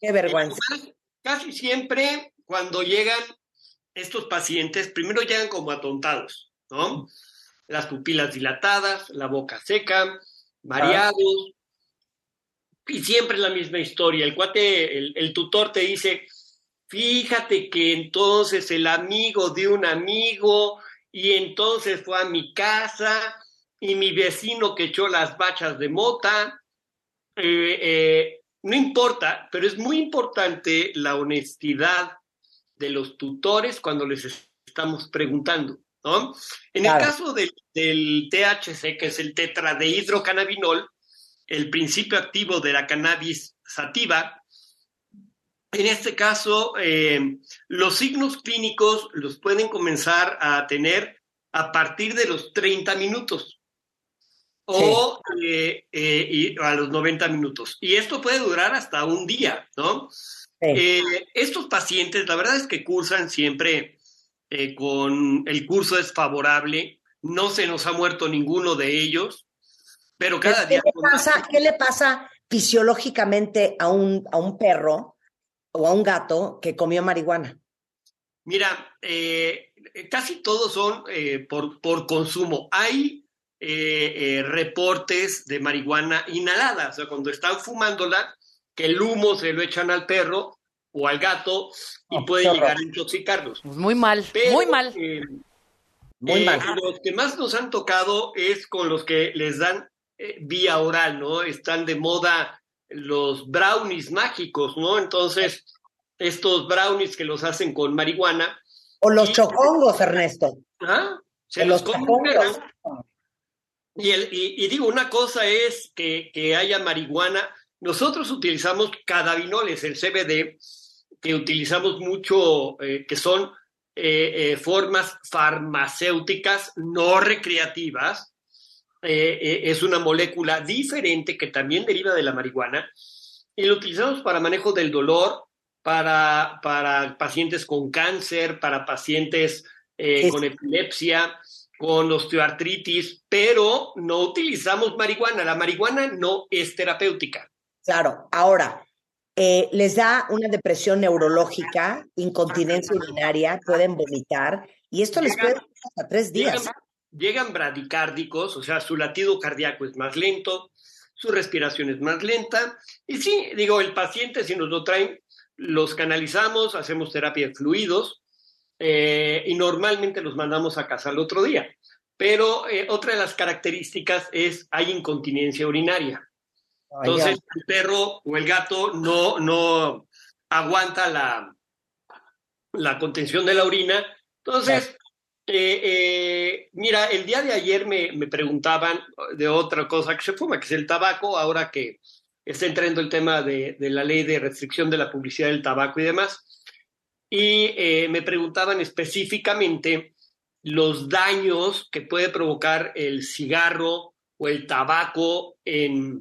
Qué vergüenza. Además, casi siempre cuando llegan estos pacientes, primero llegan como atontados, ¿no? Las pupilas dilatadas, la boca seca, mareados, y siempre la misma historia. El cuate, el tutor te dice, fíjate que entonces el amigo de un amigo, y entonces fue a mi casa, y mi vecino que echó las bachas de mota. No importa, pero es muy importante la honestidad de los tutores cuando les estamos preguntando, ¿no? En el caso del THC, que es el tetradehidrocannabinol, el principio activo de la cannabis sativa, en este caso, los signos clínicos los pueden comenzar a tener a partir de los 30 minutos o a los 90 minutos. Y esto puede durar hasta un día, ¿no? Estos pacientes, la verdad es que cursan siempre con el curso es favorable, no se nos ha muerto ninguno de ellos, pero cada día... ¿Qué le pasa fisiológicamente a un perro o a un gato que comió marihuana? Mira, casi todos son por consumo. Hay reportes de marihuana inhalada, o sea, cuando están fumándola, que el humo se lo echan al perro o al gato y puede llegar a intoxicarlos. Muy mal, pero, muy mal. Muy mal. Los que más nos han tocado es con los que les dan vía oral, ¿no? Están de moda los brownies mágicos, ¿no? Entonces, estos brownies que los hacen con marihuana. O los chocongos, Ernesto. Se los comen. Y digo, una cosa es que haya marihuana. Nosotros utilizamos cannabinoles, el CBD, que utilizamos mucho, que son formas farmacéuticas no recreativas. Es una molécula diferente que también deriva de la marihuana y lo utilizamos para manejo del dolor, para pacientes con cáncer, para pacientes con epilepsia, con osteoartritis, pero no utilizamos marihuana. La marihuana no es terapéutica. Claro, ahora, les da una depresión neurológica, incontinencia urinaria, pueden vomitar, y esto les puede dar hasta 3 días. Llegan bradicárdicos, o sea, su latido cardíaco es más lento, su respiración es más lenta, y sí, digo, el paciente, si nos lo traen, los canalizamos, hacemos terapia de fluidos, y normalmente los mandamos a casa al otro día. Pero otra de las características es hay incontinencia urinaria. Entonces, el perro o el gato no aguanta la contención de la orina. Entonces, mira, el día de ayer me preguntaban de otra cosa que se fuma, que es el tabaco, ahora que está entrando el tema de la ley de restricción de la publicidad del tabaco y demás. Y me preguntaban específicamente los daños que puede provocar el cigarro o el tabaco en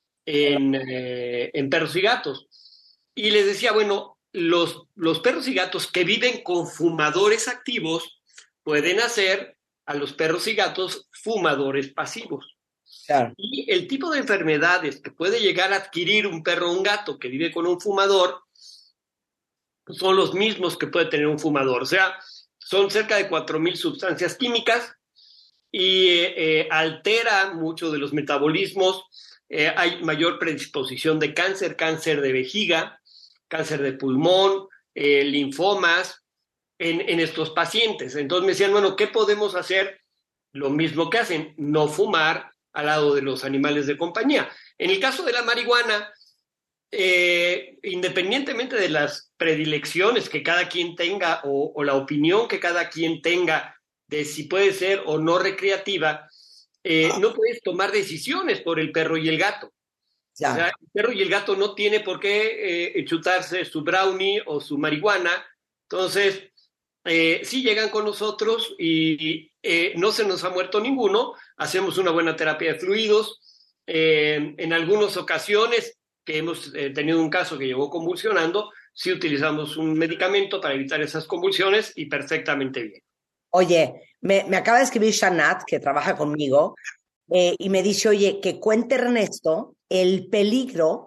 perros y gatos. Y les decía, bueno, los perros y gatos que viven con fumadores activos pueden hacer a los perros y gatos fumadores pasivos. Claro. Y el tipo de enfermedades que puede llegar a adquirir un perro o un gato que vive con un fumador son los mismos que puede tener un fumador. O sea, son cerca de 4,000 sustancias químicas y altera mucho de los metabolismos. Hay mayor predisposición de cáncer de vejiga, cáncer de pulmón, linfomas en estos pacientes. Entonces me decían, bueno, ¿qué podemos hacer? Lo mismo que hacen, no fumar al lado de los animales de compañía. En el caso de la marihuana, independientemente de las predilecciones que cada quien tenga o la opinión que cada quien tenga de si puede ser o no recreativa, no puedes tomar decisiones por el perro y el gato. Ya. O sea, el perro y el gato no tiene por qué chutarse su brownie o su marihuana. Entonces, sí llegan con nosotros y no se nos ha muerto ninguno. Hacemos una buena terapia de fluidos. En algunas ocasiones que hemos tenido un caso que llegó convulsionando, sí utilizamos un medicamento para evitar esas convulsiones y perfectamente bien. Oye, me acaba de escribir Shanat, que trabaja conmigo, y me dice, oye, que cuente Ernesto el peligro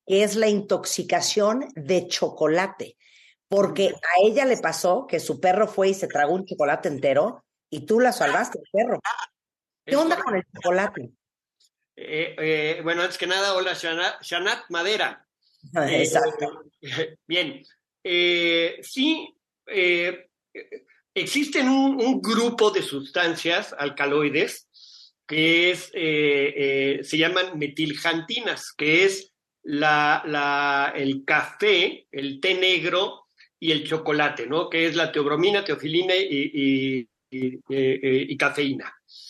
que es la intoxicación de chocolate. Porque a ella le pasó que su perro fue y se tragó un chocolate entero y tú la salvaste, el perro. ¿Qué onda con el chocolate? Bueno, antes que nada, hola, Shanat Madera. Exacto. Bien. Sí, existen un grupo de sustancias alcaloides que se llaman metilxantinas, que es el café, el té negro y el chocolate, ¿no? Que es la teobromina, teofilina y cafeína.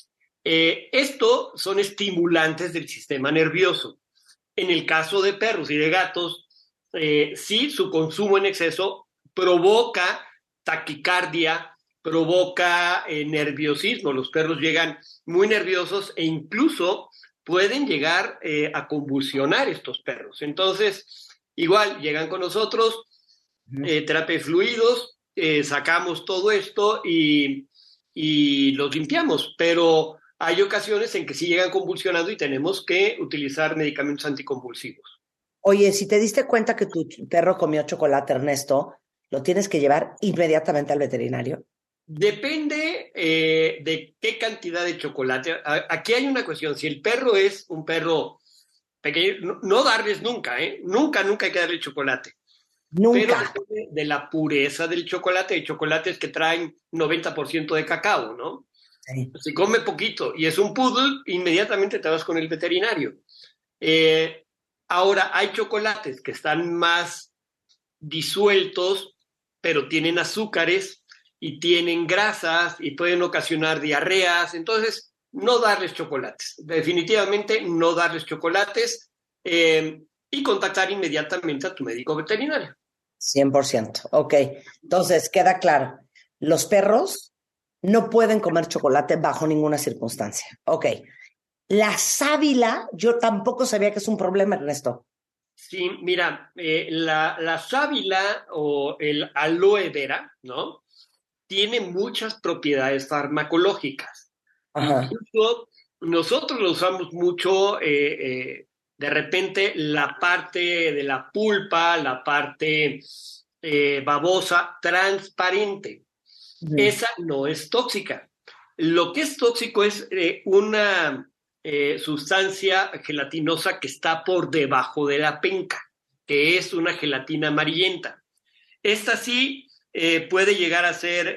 Esto son estimulantes del sistema nervioso. En el caso de perros y de gatos, sí, su consumo en exceso provoca taquicardia, provoca nerviosismo. Los perros llegan muy nerviosos e incluso pueden llegar a convulsionar estos perros. Entonces, igual, llegan con nosotros, terapia de fluidos, sacamos todo esto y los limpiamos, pero hay ocasiones en que sí llegan convulsionando y tenemos que utilizar medicamentos anticonvulsivos. Oye, si te diste cuenta que tu perro comió chocolate, Ernesto, ¿lo tienes que llevar inmediatamente al veterinario? Depende de qué cantidad de chocolate. Aquí hay una cuestión. Si el perro es un perro pequeño, no darles nunca, Nunca hay que darle chocolate. Nunca. Pero depende de la pureza del chocolate. Hay chocolates que traen 90% de cacao, ¿no? Sí. Si come poquito y es un poodle, inmediatamente te vas con el veterinario. Ahora, hay chocolates que están más disueltos, pero tienen azúcares y tienen grasas y pueden ocasionar diarreas. Entonces, no darles chocolates. Definitivamente no darles chocolates y contactar inmediatamente a tu médico veterinario. 100%. Ok. Entonces, queda claro. Los perros no pueden comer chocolate bajo ninguna circunstancia. Ok. La sábila, yo tampoco sabía que es un problema, Ernesto. Sí, mira, la sábila o el aloe vera, ¿no? Tiene muchas propiedades farmacológicas. Ajá. Incluso nosotros lo usamos mucho, de repente la parte de la pulpa, la parte babosa, transparente. Esa no es tóxica. Lo que es tóxico es una sustancia gelatinosa que está por debajo de la penca, que es una gelatina amarillenta. Esta sí puede llegar a ser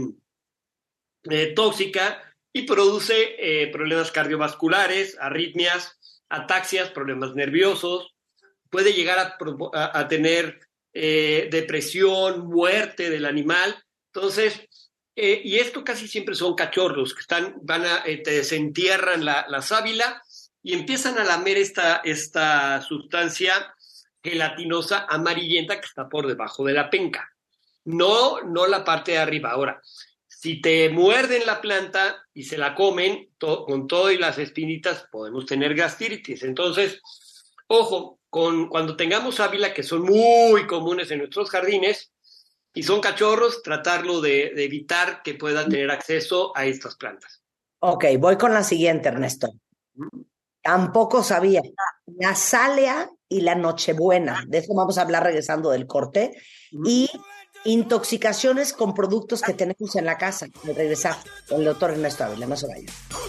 tóxica y produce problemas cardiovasculares, arritmias, ataxias, problemas nerviosos. Puede llegar a tener depresión, muerte del animal. Entonces, y esto casi siempre son cachorros que te desentierran la sábila y empiezan a lamer esta sustancia gelatinosa amarillenta que está por debajo de la penca. No la parte de arriba. Ahora, si te muerden la planta y se la comen con todo y las espinitas, podemos tener gastritis. Entonces, ojo, cuando tengamos sábila, que son muy comunes en nuestros jardines, y son cachorros, tratarlo de evitar que puedan tener acceso a estas plantas. Ok, voy con la siguiente, Ernesto. Tampoco sabía. La salea y la nochebuena, de eso vamos a hablar regresando del corte, y intoxicaciones con productos que tenemos en la casa. Al regresar, el doctor Ernesto Ávila, no se vaya.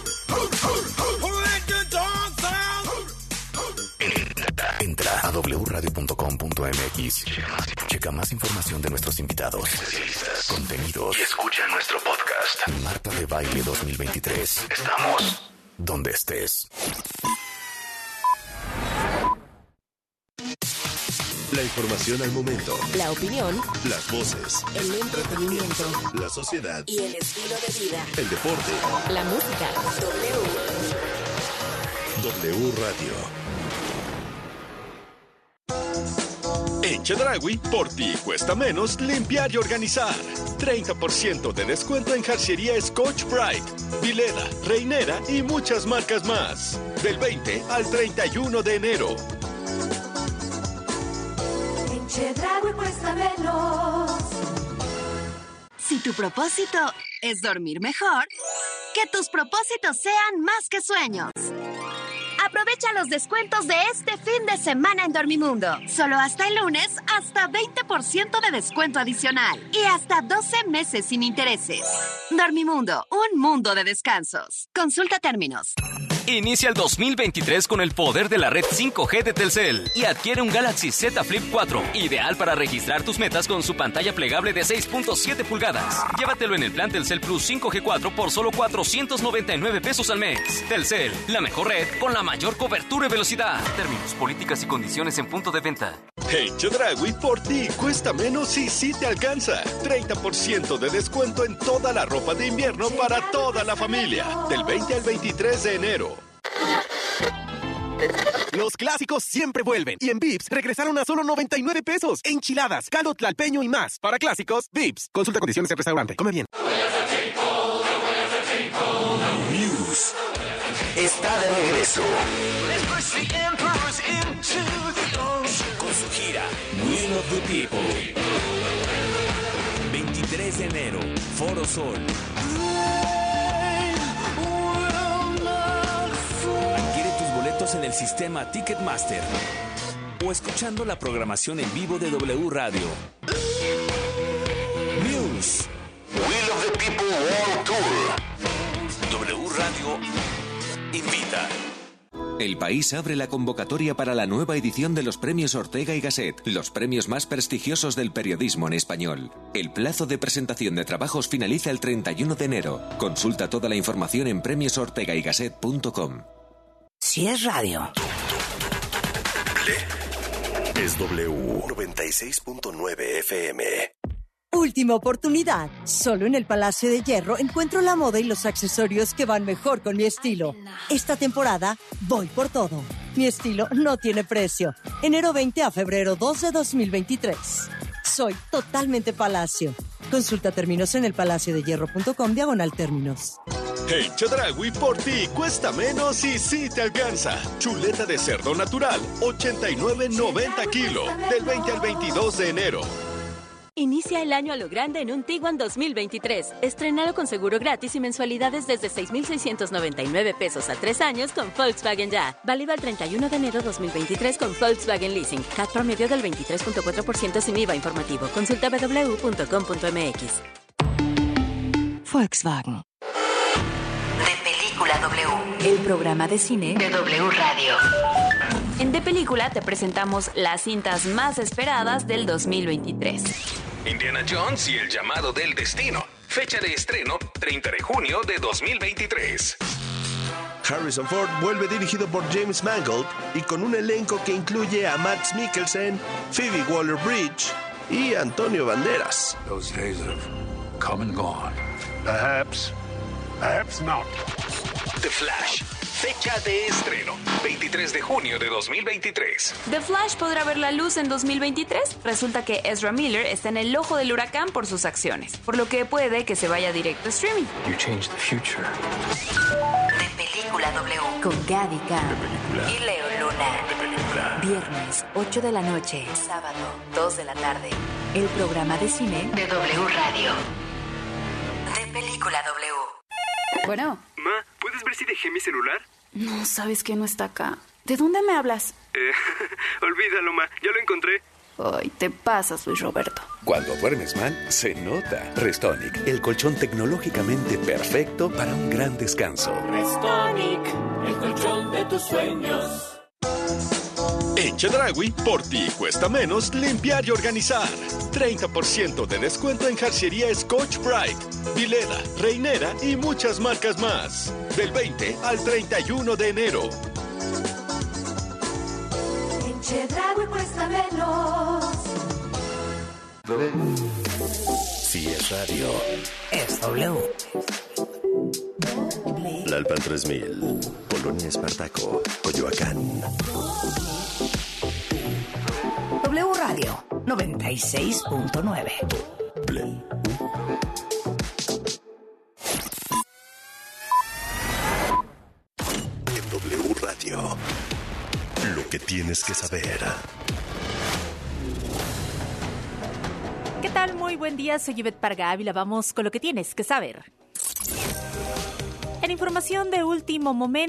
Entra a wradio.com.mx. Checa más información de nuestros invitados, contenidos y escucha nuestro podcast. Marta de Baile 2023. Estamos donde estés. La información al momento. La opinión. Las voces. El entretenimiento. La sociedad. Y el estilo de vida. El deporte. La música. W Radio. En Chedraui, por ti cuesta menos limpiar y organizar. 30% de descuento en jarciería Scotch Brite, Vileda, Reinera y muchas marcas más. Del 20 al 31 de enero. En Chedraui cuesta menos. Si tu propósito es dormir mejor, que tus propósitos sean más que sueños. Aprovecha los descuentos de este fin de semana en Dormimundo. Solo hasta el lunes, hasta 20% de descuento adicional. Y hasta 12 meses sin intereses. Dormimundo, un mundo de descansos. Consulta términos. Inicia el 2023 con el poder de la red 5G de Telcel y adquiere un Galaxy Z Flip 4, ideal para registrar tus metas con su pantalla plegable de 6.7 pulgadas. Llévatelo en el plan Telcel Plus 5G 4 por solo 499 pesos al mes. Telcel, la mejor red con la mayor cobertura y velocidad. Términos, políticas y condiciones en punto de venta. Hey, Chedraui, por ti cuesta menos y sí te alcanza. 30% de descuento en toda la ropa de invierno para toda la familia. Del 20 al 23 de enero. Los clásicos siempre vuelven. Y en Vips regresaron a solo 99 pesos. Enchiladas, caldo tlalpeño y más. Para clásicos, Vips. Consulta condiciones del restaurante. Come bien. Muse está de regreso. Con su gira Will of the People. 23 de enero, Foro Sol. Adquiere tus boletos en el sistema Ticketmaster o escuchando la programación en vivo de W Radio. Muse, Will of the People World Tour. W Radio invita. El País abre la convocatoria para la nueva edición de los Premios Ortega y Gasset, los premios más prestigiosos del periodismo en español. El plazo de presentación de trabajos finaliza el 31 de enero. Consulta toda la información en premiosortegaygasset.com. Si es radio. Es W 96.9 FM. Última oportunidad. Solo en el Palacio de Hierro encuentro la moda y los accesorios que van mejor con mi estilo. Esta temporada voy por todo. Mi estilo no tiene precio. Enero 20 a febrero 2 de 2023. Soy totalmente Palacio. Consulta términos en elpalaciodehierro.com/términos. Hey, Chedraui, por ti cuesta menos y sí te alcanza. Chuleta de cerdo natural, 89.90 kilos, del 20 al 22 de enero. Inicia el año a lo grande en un Tiguan 2023. Estrenalo con seguro gratis y mensualidades desde 6,699 pesos a 3 años con Volkswagen Ya. Válido al 31 de enero 2023 con Volkswagen Leasing. CAT promedio del 23.4% sin IVA informativo. Consulta www.com.mx. Volkswagen. De Película W. El programa de cine de W Radio. En De Película te presentamos las cintas más esperadas del 2023. Indiana Jones y el llamado del destino. Fecha de estreno, 30 de junio de 2023. Harrison Ford vuelve dirigido por James Mangold y con un elenco que incluye a Mads Mikkelsen, Phoebe Waller-Bridge y Antonio Banderas. Those days have come and gone. Perhaps not. The Flash. Fecha de estreno, 23 de junio de 2023. The Flash podrá ver la luz en 2023. Resulta que Ezra Miller está en el ojo del huracán por sus acciones, por lo que puede que se vaya directo a streaming. You changed the future. De Película W. Con Gaby Khan y Leo Luna. De Película. Viernes, 8 de la noche. Sábado, 2 de la tarde. El programa de cine de W Radio. De Película W. Bueno. Ma, ¿puedes ver si dejé mi celular? No, sabes que no está acá. ¿De dónde me hablas? Olvídalo, ma, ya lo encontré. Ay, te pasas, Luis Roberto. Cuando duermes mal, se nota. Restonic, el colchón tecnológicamente perfecto para un gran descanso. Restonic, el colchón de tus sueños. En Chedraui, por ti cuesta menos limpiar y organizar. 30% de descuento en jarciería Scotch-Brite, Vileda, Reinera y muchas marcas más. Del 20 al 31 de enero. En Chedraui cuesta menos. Si es radio. Es W. Lalpan 3000, Polonia Espartaco, Coyoacán. W Radio 96.9. En W Radio, lo que tienes que saber. ¿Qué tal? Muy buen día, soy Yvette Parga Ávila. Vamos con lo que tienes que saber. En información de último momento.